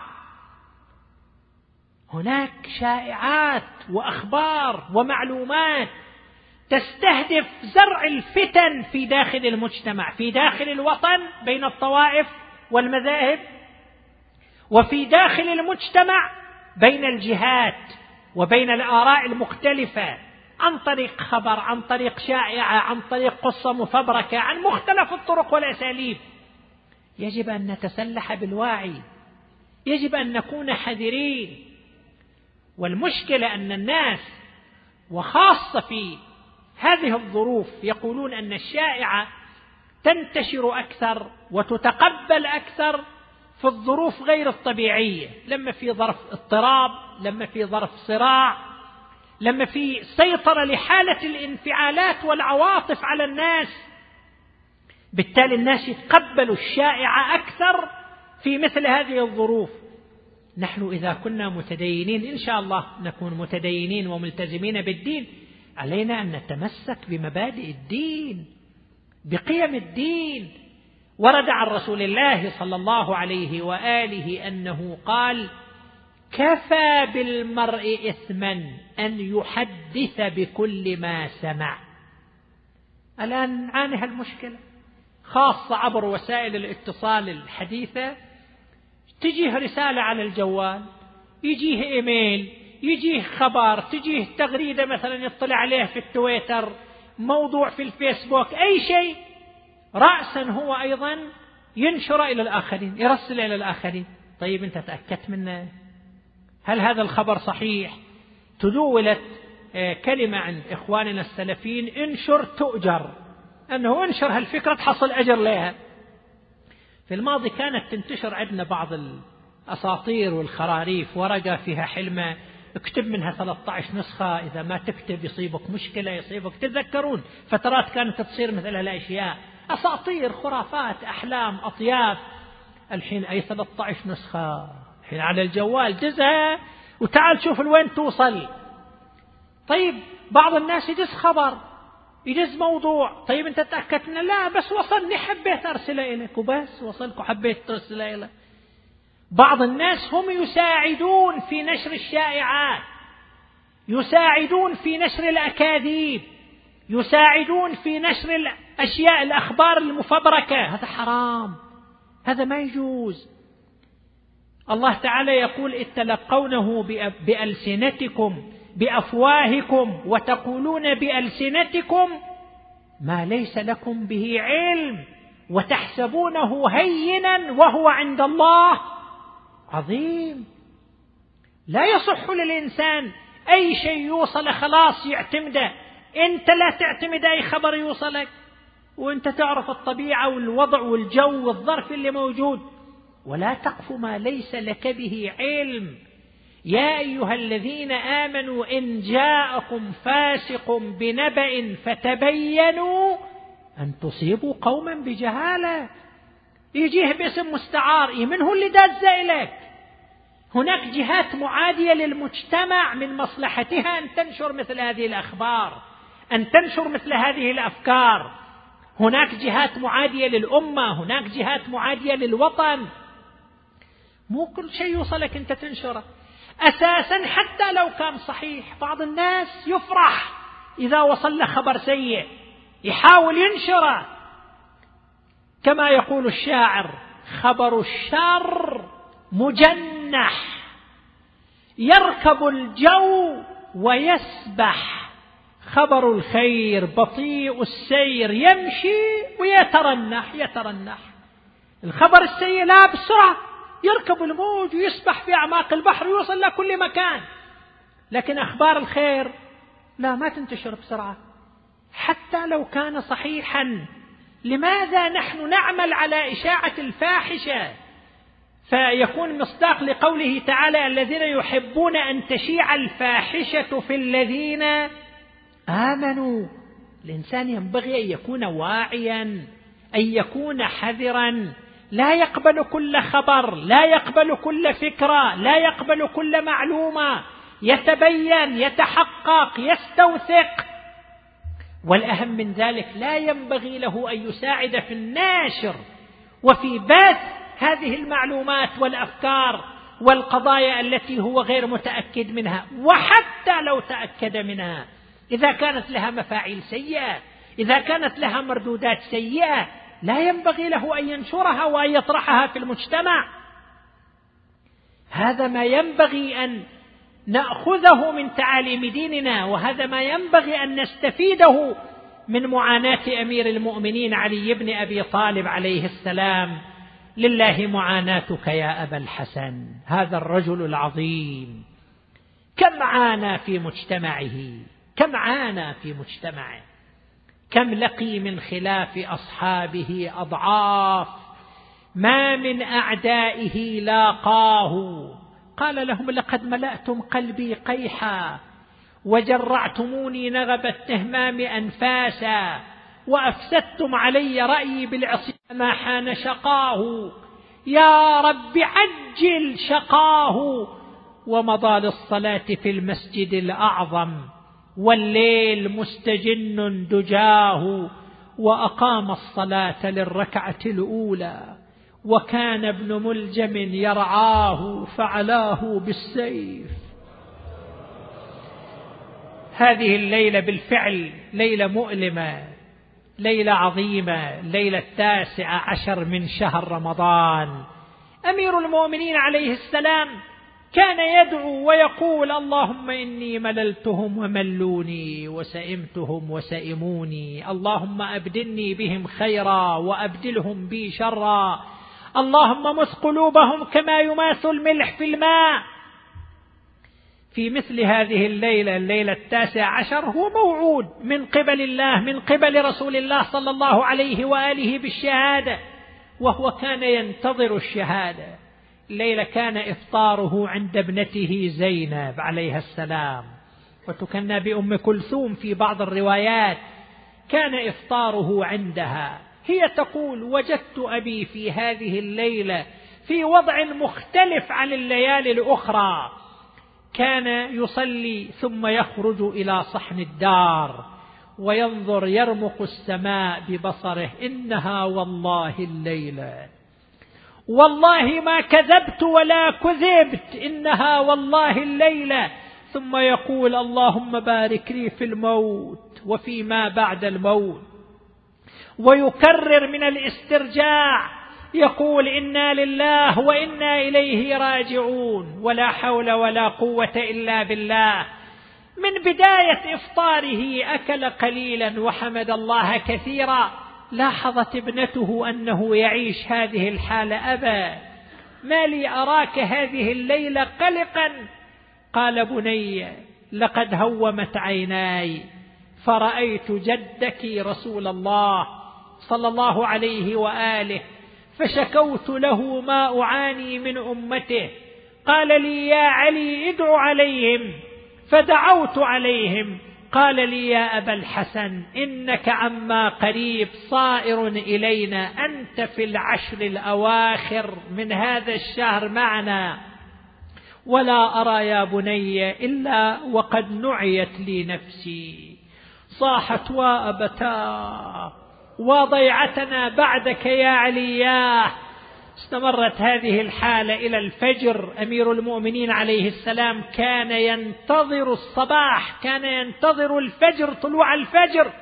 هناك شائعات وأخبار ومعلومات تستهدف زرع الفتن في داخل المجتمع، في داخل الوطن بين الطوائف والمذاهب، وفي داخل المجتمع بين الجهات وبين الآراء المختلفة، عن طريق خبر، عن طريق شائعة، عن طريق قصة مفبركة، عن مختلف الطرق والأساليب. يجب أن نتسلح بالوعي، يجب أن نكون حذرين. والمشكلة أن الناس وخاصة في هذه الظروف يقولون أن الشائعة تنتشر أكثر وتتقبل أكثر في الظروف غير الطبيعية، لما في ظرف اضطراب، لما في ظرف صراع، لما في سيطرة لحالة الانفعالات والعواطف على الناس. بالتالي الناس يتقبلوا الشائعة أكثر في مثل هذه الظروف. نحن إذا كنا متدينين إن شاء الله نكون متدينين وملتزمين بالدين، علينا أن نتمسك بمبادئ الدين، بقيم الدين. ورد عن رسول الله صلى الله عليه وآله أنه قال: كفى بالمرء إثما أن يحدث بكل ما سمع. الآن نعاني المشكلة، خاصة عبر وسائل الاتصال الحديثة. تجيه رسالة على الجوال، يجيه إيميل، يجيه خبر، تجيه تغريدة مثلا يطلع عليه في التويتر، موضوع في الفيسبوك، أي شيء، رأسا هو أيضا ينشر إلى الآخرين، يرسل إلى الآخرين. طيب أنت تأكدت منه؟ هل هذا الخبر صحيح؟ تدولت كلمة عند إخواننا السلفيين: انشر تؤجر، أنه انشر هالفكرة تحصل أجر لها. في الماضي كانت تنتشر عندنا بعض الأساطير والخراريف، ورقة فيها حلمة اكتب منها 13 نسخة، إذا ما تكتب يصيبك مشكلة، يصيبك. تتذكرون فترات كانت تصير مثل هالأشياء، أساطير، خرافات، أحلام، أطياف. الحين أي 13 نسخة، الحين على الجوال دزها وتعال شوف لوين توصل. طيب بعض الناس يدز خبر، يدز موضوع، طيب أنت تأكدت منه؟ لا بس وصلني، حبيت أرسله إليك وبس، وصلك وحبيت ترسله إليك. بعض الناس هم يساعدون في نشر الشائعات، يساعدون في نشر الأكاذيب، يساعدون في نشر الأشياء، الأخبار المفبركة. هذا حرام، هذا ما يجوز. الله تعالى يقول: إذ تلقونه بألسنتكم بأفواهكم وتقولون بألسنتكم ما ليس لكم به علم وتحسبونه هينا وهو عند الله عظيم. لا يصح للإنسان أي شيء يوصل خلاص يعتمده. أنت لا تعتمد أي خبر يوصلك، وأنت تعرف الطبيعة والوضع والجو والظرف اللي موجود. ولا تقف ما ليس لك به علم، يا أيها الذين آمنوا إن جاءكم فاسق بنبأ فتبينوا أن تصيبوا قوما بجهالة. يجيه باسم مستعار، من هو اللي داز إليك؟ هناك جهات معادية للمجتمع من مصلحتها أن تنشر مثل هذه الأخبار، أن تنشر مثل هذه الأفكار. هناك جهات معادية للأمة، هناك جهات معادية للوطن. مو كل شيء يوصلك أنت تنشره. أساسا حتى لو كان صحيح، بعض الناس يفرح إذا وصل له خبر سيء، يحاول ينشره. كما يقول الشاعر: خبر الشر مجنح يركب الجو ويسبح، خبر الخير بطيء السير يمشي ويترنح. الخبر السيء لا، بسرعة يركب الموج ويسبح في أعماق البحر ويوصل لكل مكان. لكن أخبار الخير لا، ما تنتشر بسرعة حتى لو كان صحيحا. لماذا نحن نعمل على إشاعة الفاحشة؟ فيكون مصداق لقوله تعالى: الذين يحبون أن تشيع الفاحشة في الذين آمنوا. الإنسان ينبغي أن يكون واعيا، أن يكون حذرا، لا يقبل كل خبر، لا يقبل كل فكرة، لا يقبل كل معلومة، يتبين، يتحقق، يستوثق. والأهم من ذلك لا ينبغي له أن يساعد في الناشر وفي بث هذه المعلومات والأفكار والقضايا التي هو غير متأكد منها. وحتى لو تأكد منها، إذا كانت لها مفاعيل سيئة، إذا كانت لها مردودات سيئة، لا ينبغي له أن ينشرها وأن يطرحها في المجتمع. هذا ما ينبغي أن نأخذه من تعاليم ديننا، وهذا ما ينبغي أن نستفيده من معاناة أمير المؤمنين علي بن أبي طالب عليه السلام. لله معاناتك يا أبا الحسن، هذا الرجل العظيم كم عانى في مجتمعه، كم عانى في مجتمعه، كم لقي من خلاف أصحابه أضعاف، ما من أعدائه لاقاه. قال لهم: لقد ملأتم قلبي قيحا وجرعتموني نغب التهمام أنفاسا وأفسدتم علي رأيي بالعصيان ما حان شقاه. يا رب عجل شقاه. ومضى للصلاة في المسجد الأعظم والليل مستجن دجاه، وأقام الصلاة للركعة الأولى وكان ابن ملجم يرعاه فعلاه بالسيف. هذه الليلة بالفعل ليلة مؤلمة، ليلة عظيمة، ليلة 19 من شهر رمضان. أمير المؤمنين عليه السلام كان يدعو ويقول: اللهم إني مللتهم وملوني وسئمتهم وسئموني، اللهم أبدلني بهم خيرا وأبدلهم بي شرا، اللهم مس قلوبهم كما يماس الملح في الماء. في مثل هذه الليلة، الليلة 19، هو موعود من قبل الله، من قبل رسول الله صلى الله عليه وآله بالشهادة، وهو كان ينتظر الشهادة. الليلة كان إفطاره عند ابنته زينب عليها السلام، وتكنى بأم كلثوم في بعض الروايات. كان إفطاره عندها. هي تقول: وجدت أبي في هذه الليلة في وضع مختلف عن الليالي الأخرى. كان يصلي ثم يخرج إلى صحن الدار وينظر يرمق السماء ببصره: إنها والله الليلة، والله ما كذبت ولا كذبت، إنها والله الليلة. ثم يقول: اللهم بارك لي في الموت وفيما بعد الموت. ويكرر من الاسترجاع، يقول: إنا لله وإنا إليه راجعون، ولا حول ولا قوة إلا بالله. من بداية إفطاره أكل قليلا وحمد الله كثيرا. لاحظت ابنته أنه يعيش هذه الحالة: أبا ما لي أراك هذه الليلة قلقا؟ قال: بني لقد هومت عيناي فرأيت جدك رسول الله صلى الله عليه وآله، فشكوت له ما أعاني من أمته، قال لي يا علي ادع عليهم، فدعوت عليهم. قال لي يا أبا الحسن إنك عما قريب صائر إلينا، أنت في العشر الأواخر من هذا الشهر معنا، ولا أرى يا بني إلا وقد نعيت لي نفسي. صاحت وأبتاه وضيعتنا بعدك يا علياه. استمرت هذه الحالة إلى الفجر. أمير المؤمنين عليه السلام كان ينتظر الصباح، كان ينتظر الفجر، طلوع الفجر،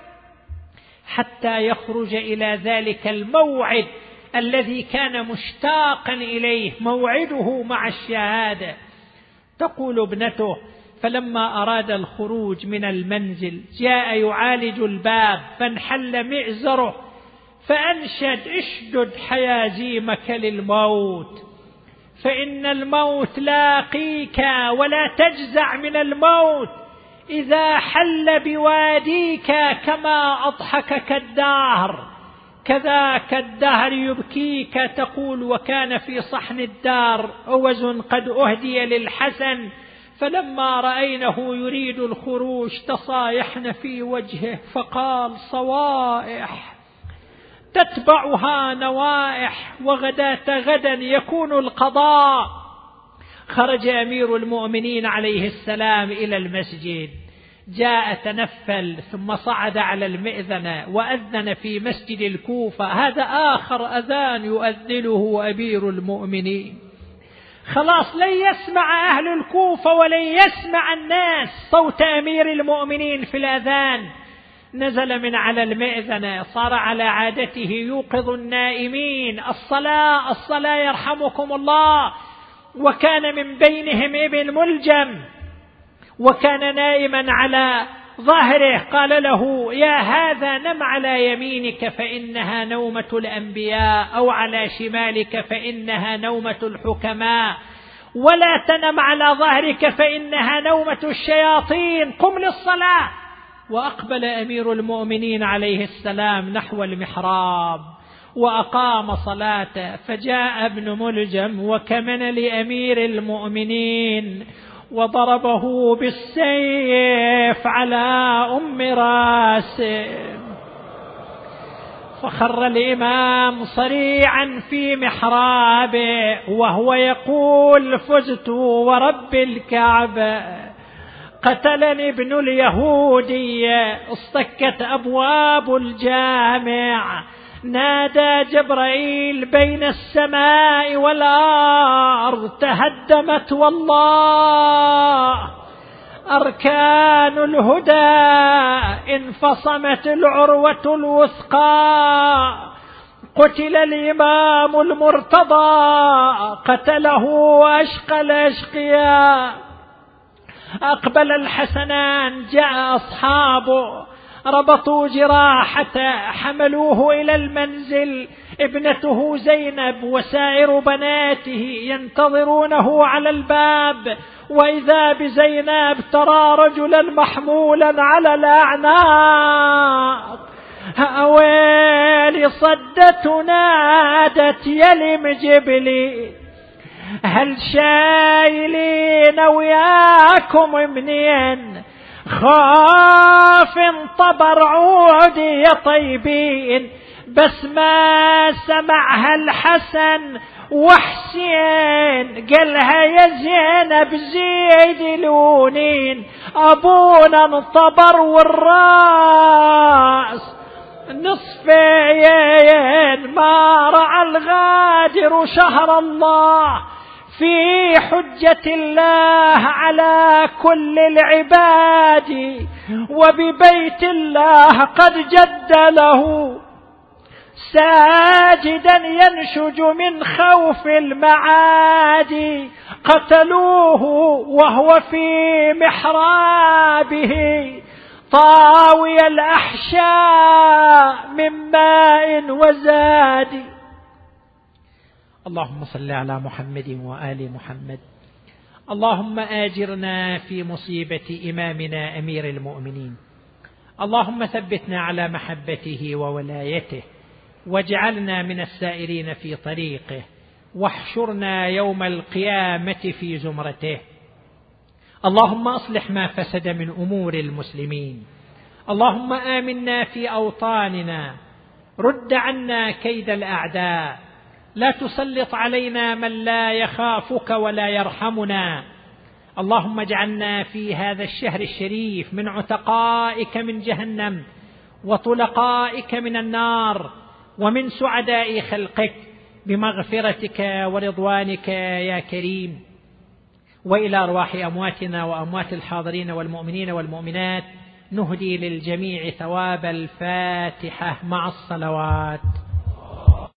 حتى يخرج إلى ذلك الموعد الذي كان مشتاقا إليه، موعده مع الشهادة. تقول ابنته: فلما أراد الخروج من المنزل جاء يعالج الباب، فانحل مئزره فأنشد: اشدد حيازيمك للموت، فإن الموت لاقيك ولا تجزع من الموت، إذا حل بواديك كما أضحكك الدهر كذاك الدهر يبكيك. تقول: وكان في صحن الدار عوز قد أهدي للحسن، فلما رأينه يريد الخروج تصايحن في وجهه، فقال: صوائح تتبعها نوائح، وغداة غدا يكون القضاء. خرج أمير المؤمنين عليه السلام إلى المسجد، جاء تنفل ثم صعد على المئذنة وأذن في مسجد الكوفة. هذا آخر أذان يؤذنه أمير المؤمنين. خلاص لن يسمع أهل الكوفة ولن يسمع الناس صوت أمير المؤمنين في الأذان. نزل من على المئذنة، صار على عادته يوقظ النائمين: الصلاة الصلاة يرحمكم الله. وكان من بينهم ابن ملجم، وكان نائما على ظهره. قال له: يا هذا نم على يمينك فإنها نومة الأنبياء، أو على شمالك فإنها نومة الحكماء، ولا تنم على ظهرك فإنها نومة الشياطين، قم للصلاة. وأقبل أمير المؤمنين عليه السلام نحو المحراب وأقام صلاته، فجاء ابن ملجم وكمن لأمير المؤمنين وضربه بالسيف على أم راسه، فخر الإمام صريعا في محرابه وهو يقول: فزت ورب الكعبة، قتلني ابن اليهودي. اصطكت أبواب الجامع، نادى جبرائيل بين السماء والأرض: تهدمت والله أركان الهدى، انفصمت العروة الوثقى، قتل الإمام المرتضى، قتله أشقى الأشقياء. أقبل الحسنان، جاء أصحابه ربطوا جراحته، حملوه إلى المنزل. ابنته زينب وسائر بناته ينتظرونه على الباب، وإذا بزينب ترى رجلا محمولا على الأعناق. أويلي صدت نادت: يلم جبلي، هل شايلين وياكم منين؟ خاف انطبر عودي يا طيبين. بس ما سمعها الحسن وحسين، قالها: يا زينب زيد لونين، أبونا انطبر والراس نصفين، ما رعى الغادر شهر الله، في حجة الله على كل العباد، وببيت الله قد جد له، ساجدا ينشج من خوف المعادي. قتلوه وهو في محرابه، طاوي الأحشاء من ماء وزاد. اللهم صل على محمد وآل محمد. اللهم آجرنا في مصيبة إمامنا أمير المؤمنين. اللهم ثبتنا على محبته وولايته، واجعلنا من السائرين في طريقه، واحشرنا يوم القيامة في زمرته. اللهم أصلح ما فسد من أمور المسلمين. اللهم آمنا في أوطاننا. رد عنا كيد الأعداء. لا تسلط علينا من لا يخافك ولا يرحمنا. اللهم اجعلنا في هذا الشهر الشريف من عتقائك من جهنم وطلقائك من النار ومن سعداء خلقك بمغفرتك ورضوانك يا كريم. وإلى أرواح أمواتنا وأموات الحاضرين والمؤمنين والمؤمنات نهدي للجميع ثواب الفاتحة مع الصلوات.